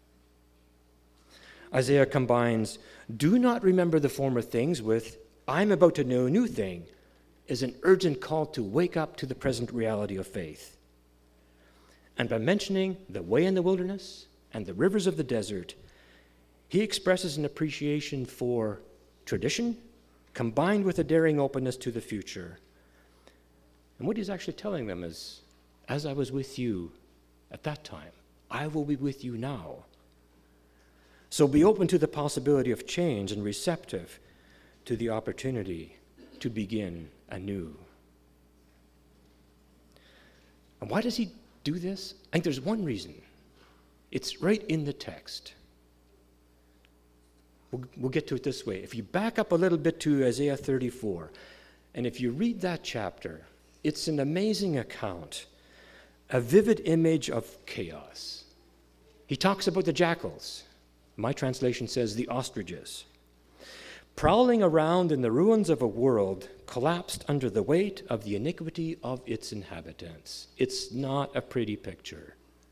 Isaiah combines, do not remember the former things with, I'm about to know a new thing, is an urgent call to wake up to the present reality of faith. And by mentioning the way in the wilderness and the rivers of the desert, he expresses an appreciation for tradition combined with a daring openness to the future. And what he's actually telling them is, as I was with you at that time, I will be with you now. So be open to the possibility of change and receptive to the opportunity to begin anew. And why does he do this? I think there's one reason. It's right in the text. We'll, we'll get to it this way. If you back up a little bit to Isaiah thirty-four, and if you read that chapter, it's an amazing account, a vivid image of chaos. He talks about the jackals. My translation says the ostriches, prowling around in the ruins of a world collapsed under the weight of the iniquity of its inhabitants. It's not a pretty picture.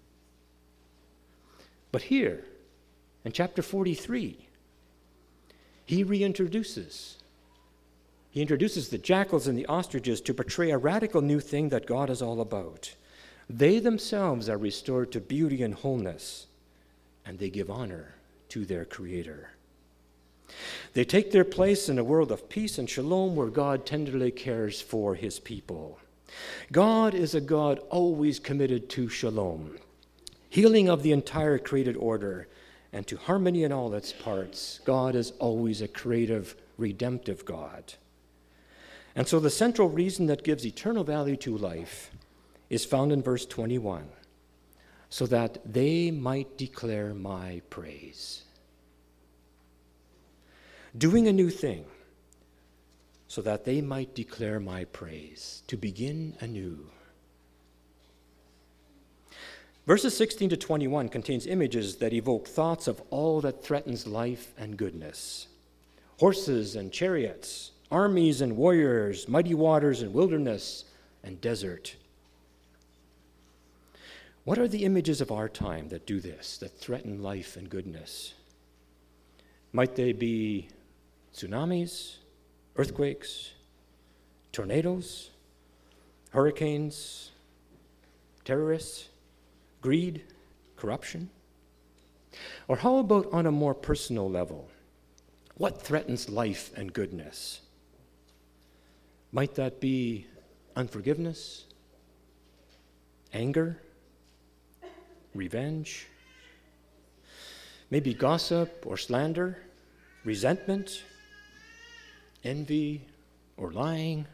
But here, in chapter forty-three, he reintroduces. He introduces the jackals and the ostriches to portray a radical new thing that God is all about. They themselves are restored to beauty and wholeness, and they give honor to their Creator. They take their place in a world of peace and shalom where God tenderly cares for his people. God is a God always committed to shalom, healing of the entire created order, and to harmony in all its parts. God is always a creative, redemptive God. And so the central reason that gives eternal value to life is found in verse twenty-one. So that they might declare my praise. Doing a new thing, so that they might declare my praise, to begin anew. Verses sixteen to twenty-one contains images that evoke thoughts of all that threatens life and goodness. Horses and chariots, armies and warriors, mighty waters and wilderness and desert. What are the images of our time that do this, that threaten life and goodness? Might they be tsunamis, earthquakes, tornadoes, hurricanes, terrorists, greed, corruption? Or how about on a more personal level? What threatens life and goodness? Might that be unforgiveness, anger, revenge, maybe gossip or slander, resentment, envy or lying,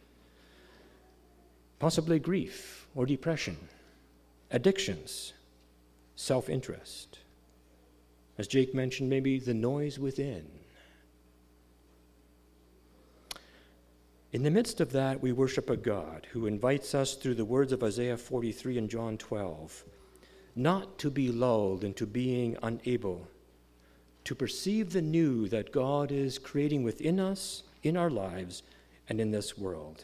possibly grief or depression, addictions, self-interest. As Jake mentioned, maybe the noise within. In the midst of that, we worship a God who invites us through the words of Isaiah forty-three and John twelve, not to be lulled into being unable to perceive the new that God is creating within us, in our lives, and in this world.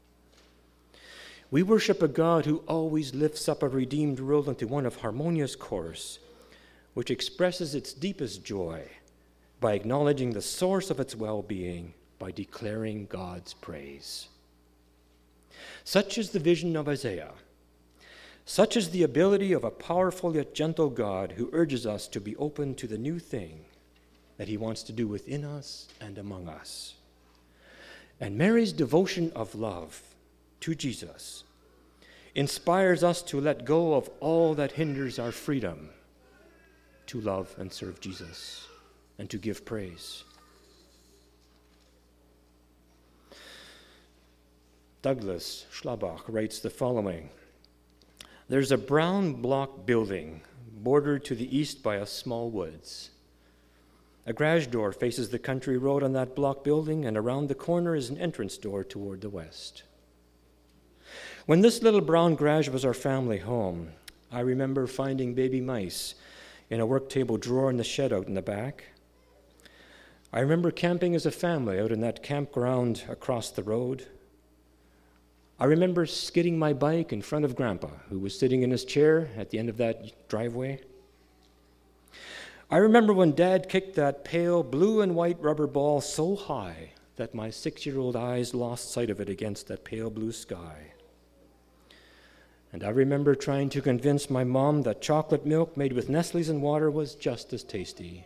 We worship a God who always lifts up a redeemed world into one of harmonious course, which expresses its deepest joy by acknowledging the source of its well-being, by declaring God's praise. Such is the vision of Isaiah. Such is the ability of a powerful yet gentle God who urges us to be open to the new thing that he wants to do within us and among us. And Mary's devotion of love to Jesus inspires us to let go of all that hinders our freedom to love and serve Jesus and to give praise. Douglas Schlabach writes the following: "There's a brown block building bordered to the east by a small woods. A garage door faces the country road on that block building, and around the corner is an entrance door toward the west. When this little brown garage was our family home, I remember finding baby mice in a work table drawer in the shed out in the back. I remember camping as a family out in that campground across the road. I remember skidding my bike in front of Grandpa, who was sitting in his chair at the end of that driveway. I remember when Dad kicked that pale blue and white rubber ball so high that my six-year-old eyes lost sight of it against that pale blue sky. And I remember trying to convince my mom that chocolate milk made with Nestle's and water was just as tasty.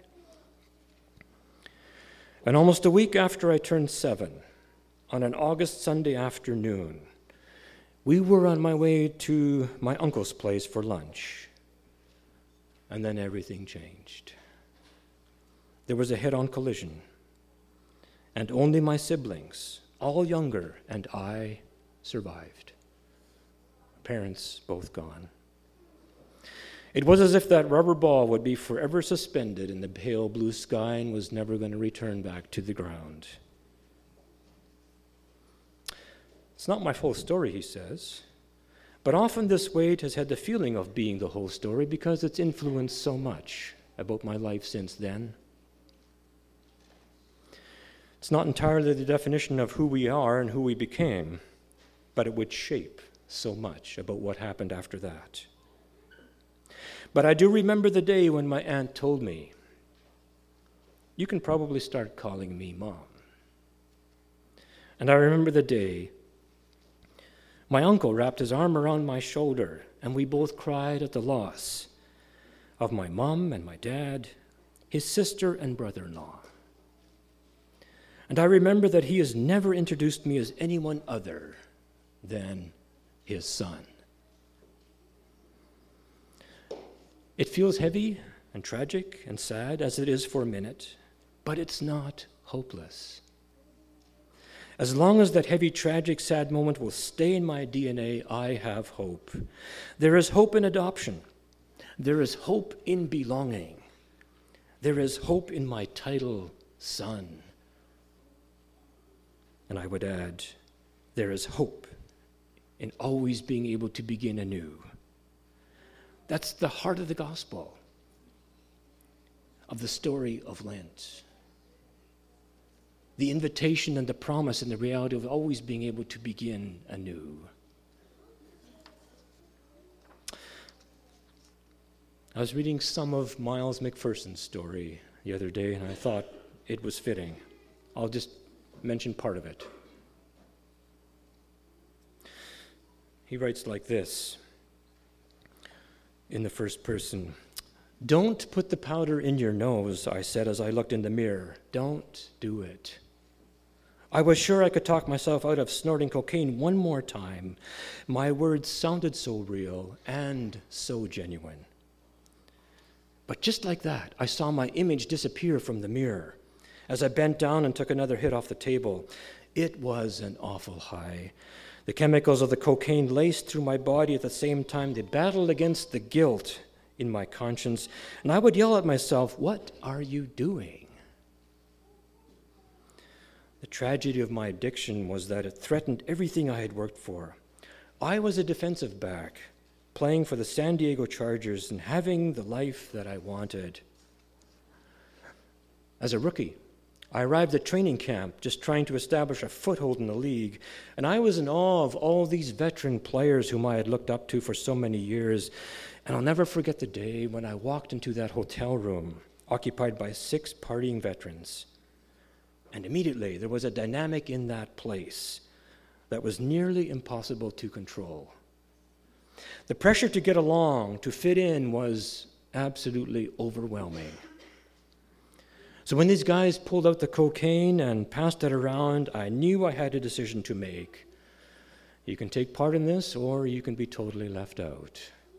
And almost a week after I turned seven, on an August Sunday afternoon, we were on my way to my uncle's place for lunch. And then everything changed. There was a head-on collision, and only my siblings, all younger, and I survived. Parents both gone. It was as if that rubber ball would be forever suspended in the pale blue sky and was never going to return back to the ground. It's not my full story, he says, but often this weight has had the feeling of being the whole story because it's influenced so much about my life since then. It's not entirely the definition of who we are and who we became, but it would shape so much about what happened after that. But I do remember the day when my aunt told me, "You can probably start calling me Mom." And I remember the day my uncle wrapped his arm around my shoulder, and we both cried at the loss of my mom and my dad, his sister and brother-in-law. And I remember that he has never introduced me as anyone other than his son. It feels heavy and tragic and sad, as it is for a minute, but it's not hopeless. As long as that heavy, tragic, sad moment will stay in my D N A, I have hope. There is hope in adoption. There is hope in belonging. There is hope in my title, son. And I would add, there is hope in always being able to begin anew. That's the heart of the gospel, of the story of Lent. The invitation and the promise and the reality of always being able to begin anew. I was reading some of Miles McPherson's story the other day, and I thought it was fitting. I'll just mention part of it. He writes like this in the first person: "Don't put the powder in your nose," I said as I looked in the mirror. "Don't do it." I was sure I could talk myself out of snorting cocaine one more time. My words sounded so real and so genuine. But just like that, I saw my image disappear from the mirror as I bent down and took another hit off the table. It was an awful high. The chemicals of the cocaine laced through my body at the same time. They battled against the guilt in my conscience, and I would yell at myself, "What are you doing?" The tragedy of my addiction was that it threatened everything I had worked for. I was a defensive back, playing for the San Diego Chargers and having the life that I wanted. As a rookie, I arrived at training camp just trying to establish a foothold in the league, and I was in awe of all these veteran players whom I had looked up to for so many years. And I'll never forget the day when I walked into that hotel room occupied by six partying veterans. And immediately there was a dynamic in that place that was nearly impossible to control. The pressure to get along, to fit in, was absolutely overwhelming. So when these guys pulled out the cocaine and passed it around, I knew I had a decision to make. You can take part in this, or you can be totally left out.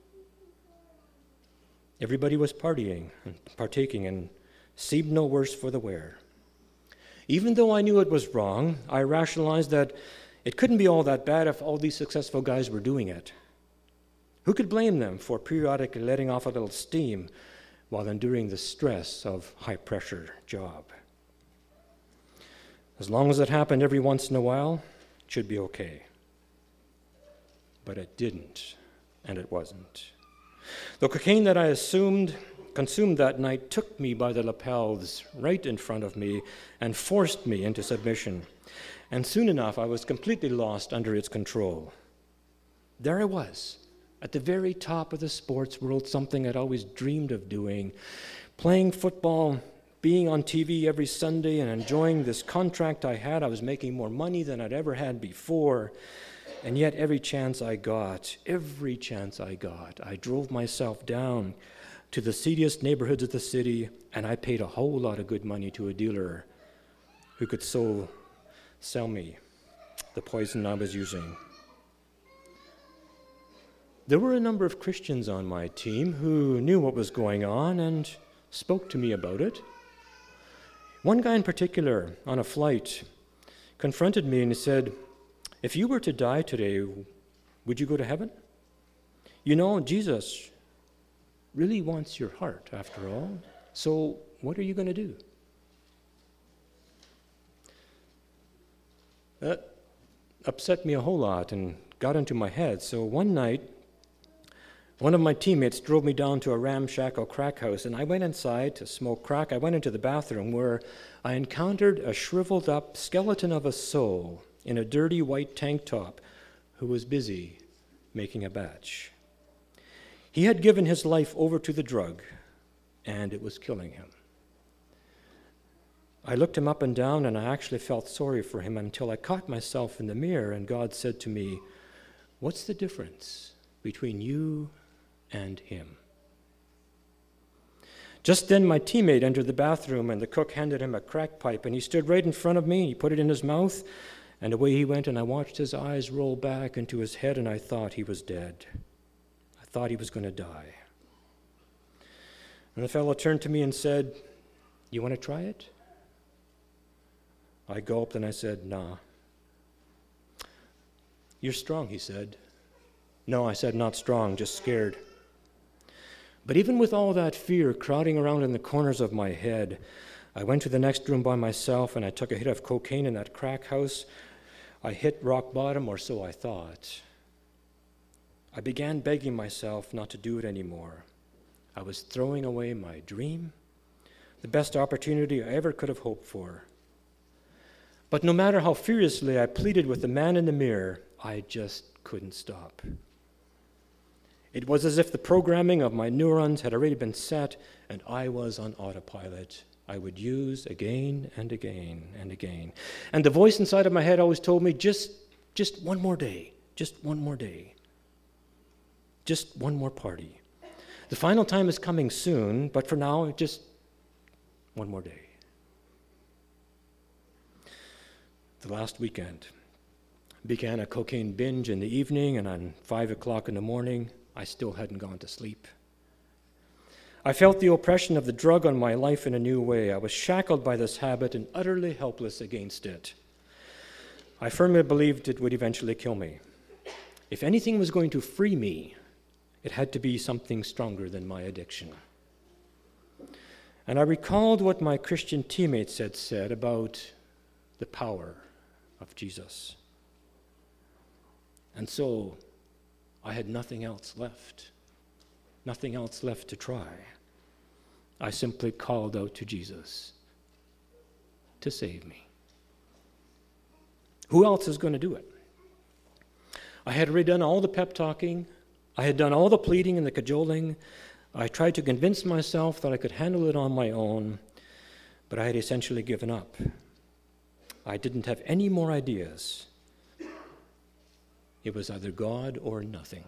Everybody was partying and partaking and seemed no worse for the wear. Even though I knew it was wrong, I rationalized that it couldn't be all that bad if all these successful guys were doing it. Who could blame them for periodically letting off a little steam while enduring the stress of high-pressure job? As long as it happened every once in a while, it should be okay. But it didn't, and it wasn't. The cocaine that I assumed consumed that night took me by the lapels right in front of me and forced me into submission. And soon enough, I was completely lost under its control. There I was, at the very top of the sports world, something I'd always dreamed of doing, playing football, being on T V every Sunday, and enjoying this contract I had. I was making more money than I'd ever had before. And yet every chance I got, every chance I got, I drove myself down to the seediest neighborhoods of the city, and I paid a whole lot of good money to a dealer who could so sell me the poison I was using. There were a number of Christians on my team who knew what was going on and spoke to me about it. One guy in particular, on a flight, confronted me and he said, "If you were to die today, would you go to heaven? You know, Jesus really wants your heart, after all. So what are you going to do?" That upset me a whole lot and got into my head. So one night, one of my teammates drove me down to a ramshackle crack house, and I went inside to smoke crack. I went into the bathroom where I encountered a shriveled up skeleton of a soul in a dirty white tank top who was busy making a batch. He had given his life over to the drug, and it was killing him. I looked him up and down, and I actually felt sorry for him until I caught myself in the mirror, and God said to me, "What's the difference between you and him?" Just then, my teammate entered the bathroom, and the cook handed him a crack pipe, and he stood right in front of me, and he put it in his mouth, and away he went, and I watched his eyes roll back into his head, and I thought he was dead. I thought he was going to die. And the fellow turned to me and said, "You want to try it?" I gulped and I said, "Nah." "You're strong," he said. No, I said, "Not strong, just scared." But even with all that fear crowding around in the corners of my head, I went to the next room by myself and I took a hit of cocaine in that crack house. I hit rock bottom, or so I thought. I began begging myself not to do it anymore. I was throwing away my dream, the best opportunity I ever could have hoped for. But no matter how furiously I pleaded with the man in the mirror, I just couldn't stop. It was as if the programming of my neurons had already been set and I was on autopilot. I would use again and again and again. And the voice inside of my head always told me, just, just one more day, just one more day, just one more party. The final time is coming soon, but for now, just one more day. The last weekend began a cocaine binge in the evening, and on five o'clock in the morning, I still hadn't gone to sleep. I felt the oppression of the drug on my life in a new way. I was shackled by this habit and utterly helpless against it. I firmly believed it would eventually kill me. If anything was going to free me, it had to be something stronger than my addiction. And I recalled what my Christian teammates had said about the power of Jesus. And so I had nothing else left, nothing else left to try. I simply called out to Jesus to save me. Who else is going to do it? I had redone all the pep talking. I had done all the pleading and the cajoling. I tried to convince myself that I could handle it on my own, but I had essentially given up. I didn't have any more ideas. It was either God or nothing.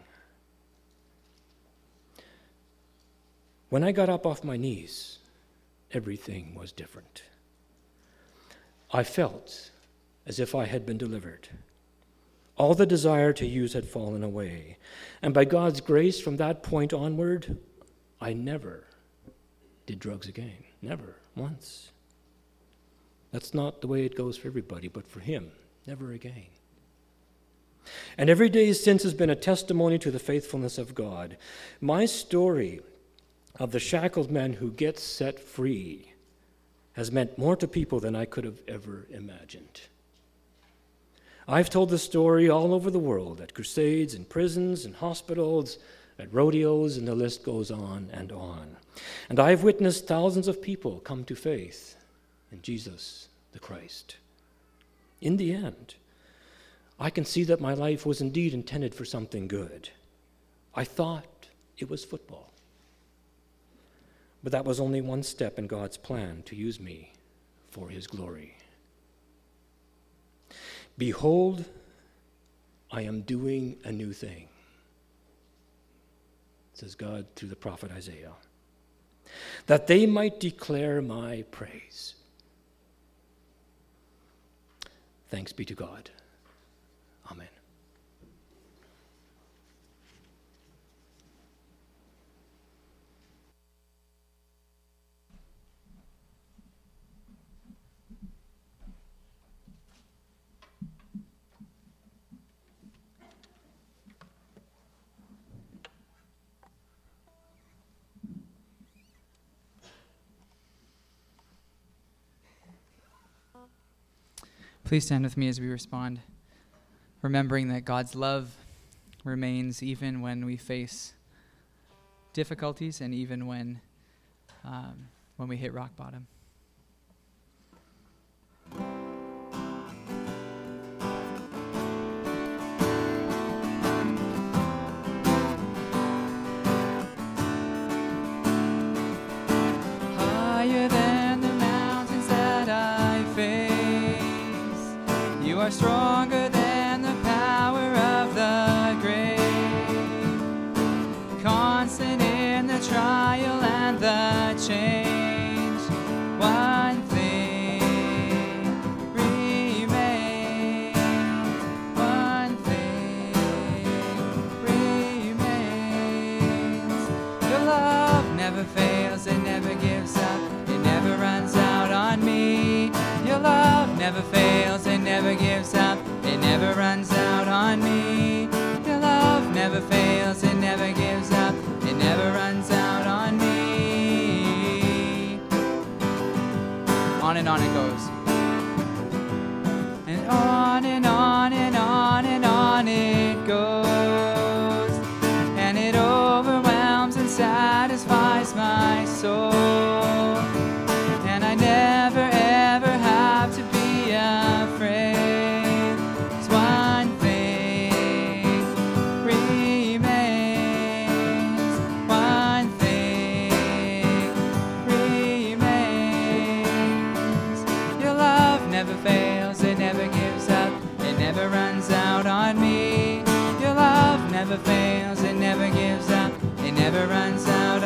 When I got up off my knees, everything was different. I felt as if I had been delivered. All the desire to use had fallen away. And by God's grace, from that point onward, I never did drugs again. Never, once. That's not the way it goes for everybody, but for him, never again. And every day since has been a testimony to the faithfulness of God. My story of the shackled man who gets set free has meant more to people than I could have ever imagined. I've told the story all over the world, at crusades, in prisons, in hospitals, at rodeos, and the list goes on and on. And I've witnessed thousands of people come to faith in Jesus the Christ. In the end, I can see that my life was indeed intended for something good. I thought it was football. But that was only one step in God's plan to use me for his glory. Behold, I am doing a new thing, says God through the prophet Isaiah, that they might declare my praise. Thanks be to God. Amen. Please stand with me as we respond, remembering that God's love remains even when we face difficulties and even when um, when we hit rock bottom. Higher than the mountains that I face, you are stronger than the power of the grave, constant in the trial and the change. One thing remains, one thing remains. Your love never fails, it never gives up, it never runs out on me. Your love never fails, it never gives up, it never runs out on me. Your love never fails, it never gives up, it never runs out on me. On and on it goes. And on and on and on and on it goes. And it overwhelms and satisfies my soul. And I never ever have to be afraid. 'Cause one thing remains, one thing remains. Your love never fails, it never gives up, it never runs out on me. Your love never fails, it never gives up, it never runs out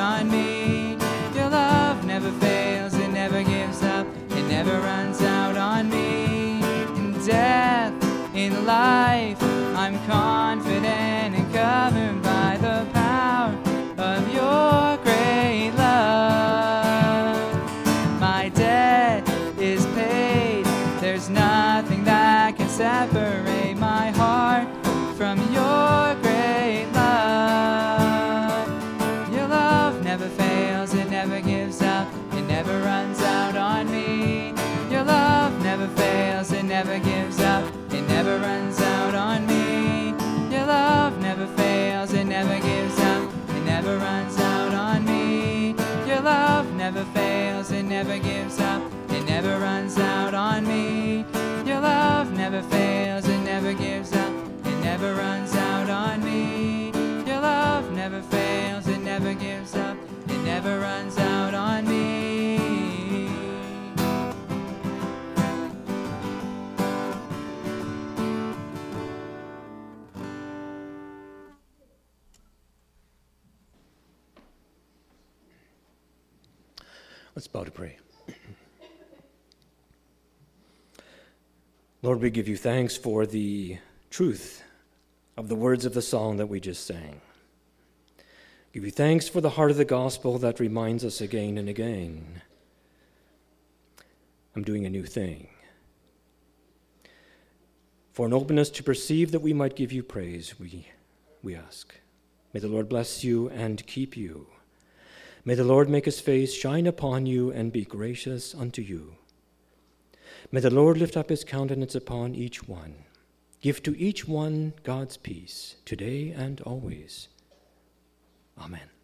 never runs out on me. In death, in life, I'm confident and covered by the power of your great love. My debt is paid, there's nothing that can separate my heart from your great love. Your love never fails, it never gives up, it never runs out on me. Your love never fails, it never gives up, it never runs out on me. Your love never fails, it never gives up, it never runs out on me. Your love never fails, it never gives up, it never runs out on me. Your love never fails, it never gives up, it never runs out on me. Your love never fails, it never gives up, it never runs out on me. Let's bow to pray. Lord, we give you thanks for the truth of the words of the song that we just sang. Give you thanks for the heart of the gospel that reminds us again and again, I'm doing a new thing. For an openness to perceive that we might give you praise, we, we ask. May the Lord bless you and keep you. May the Lord make his face shine upon you and be gracious unto you. May the Lord lift up his countenance upon each one. Give to each one God's peace, today and always. Amen.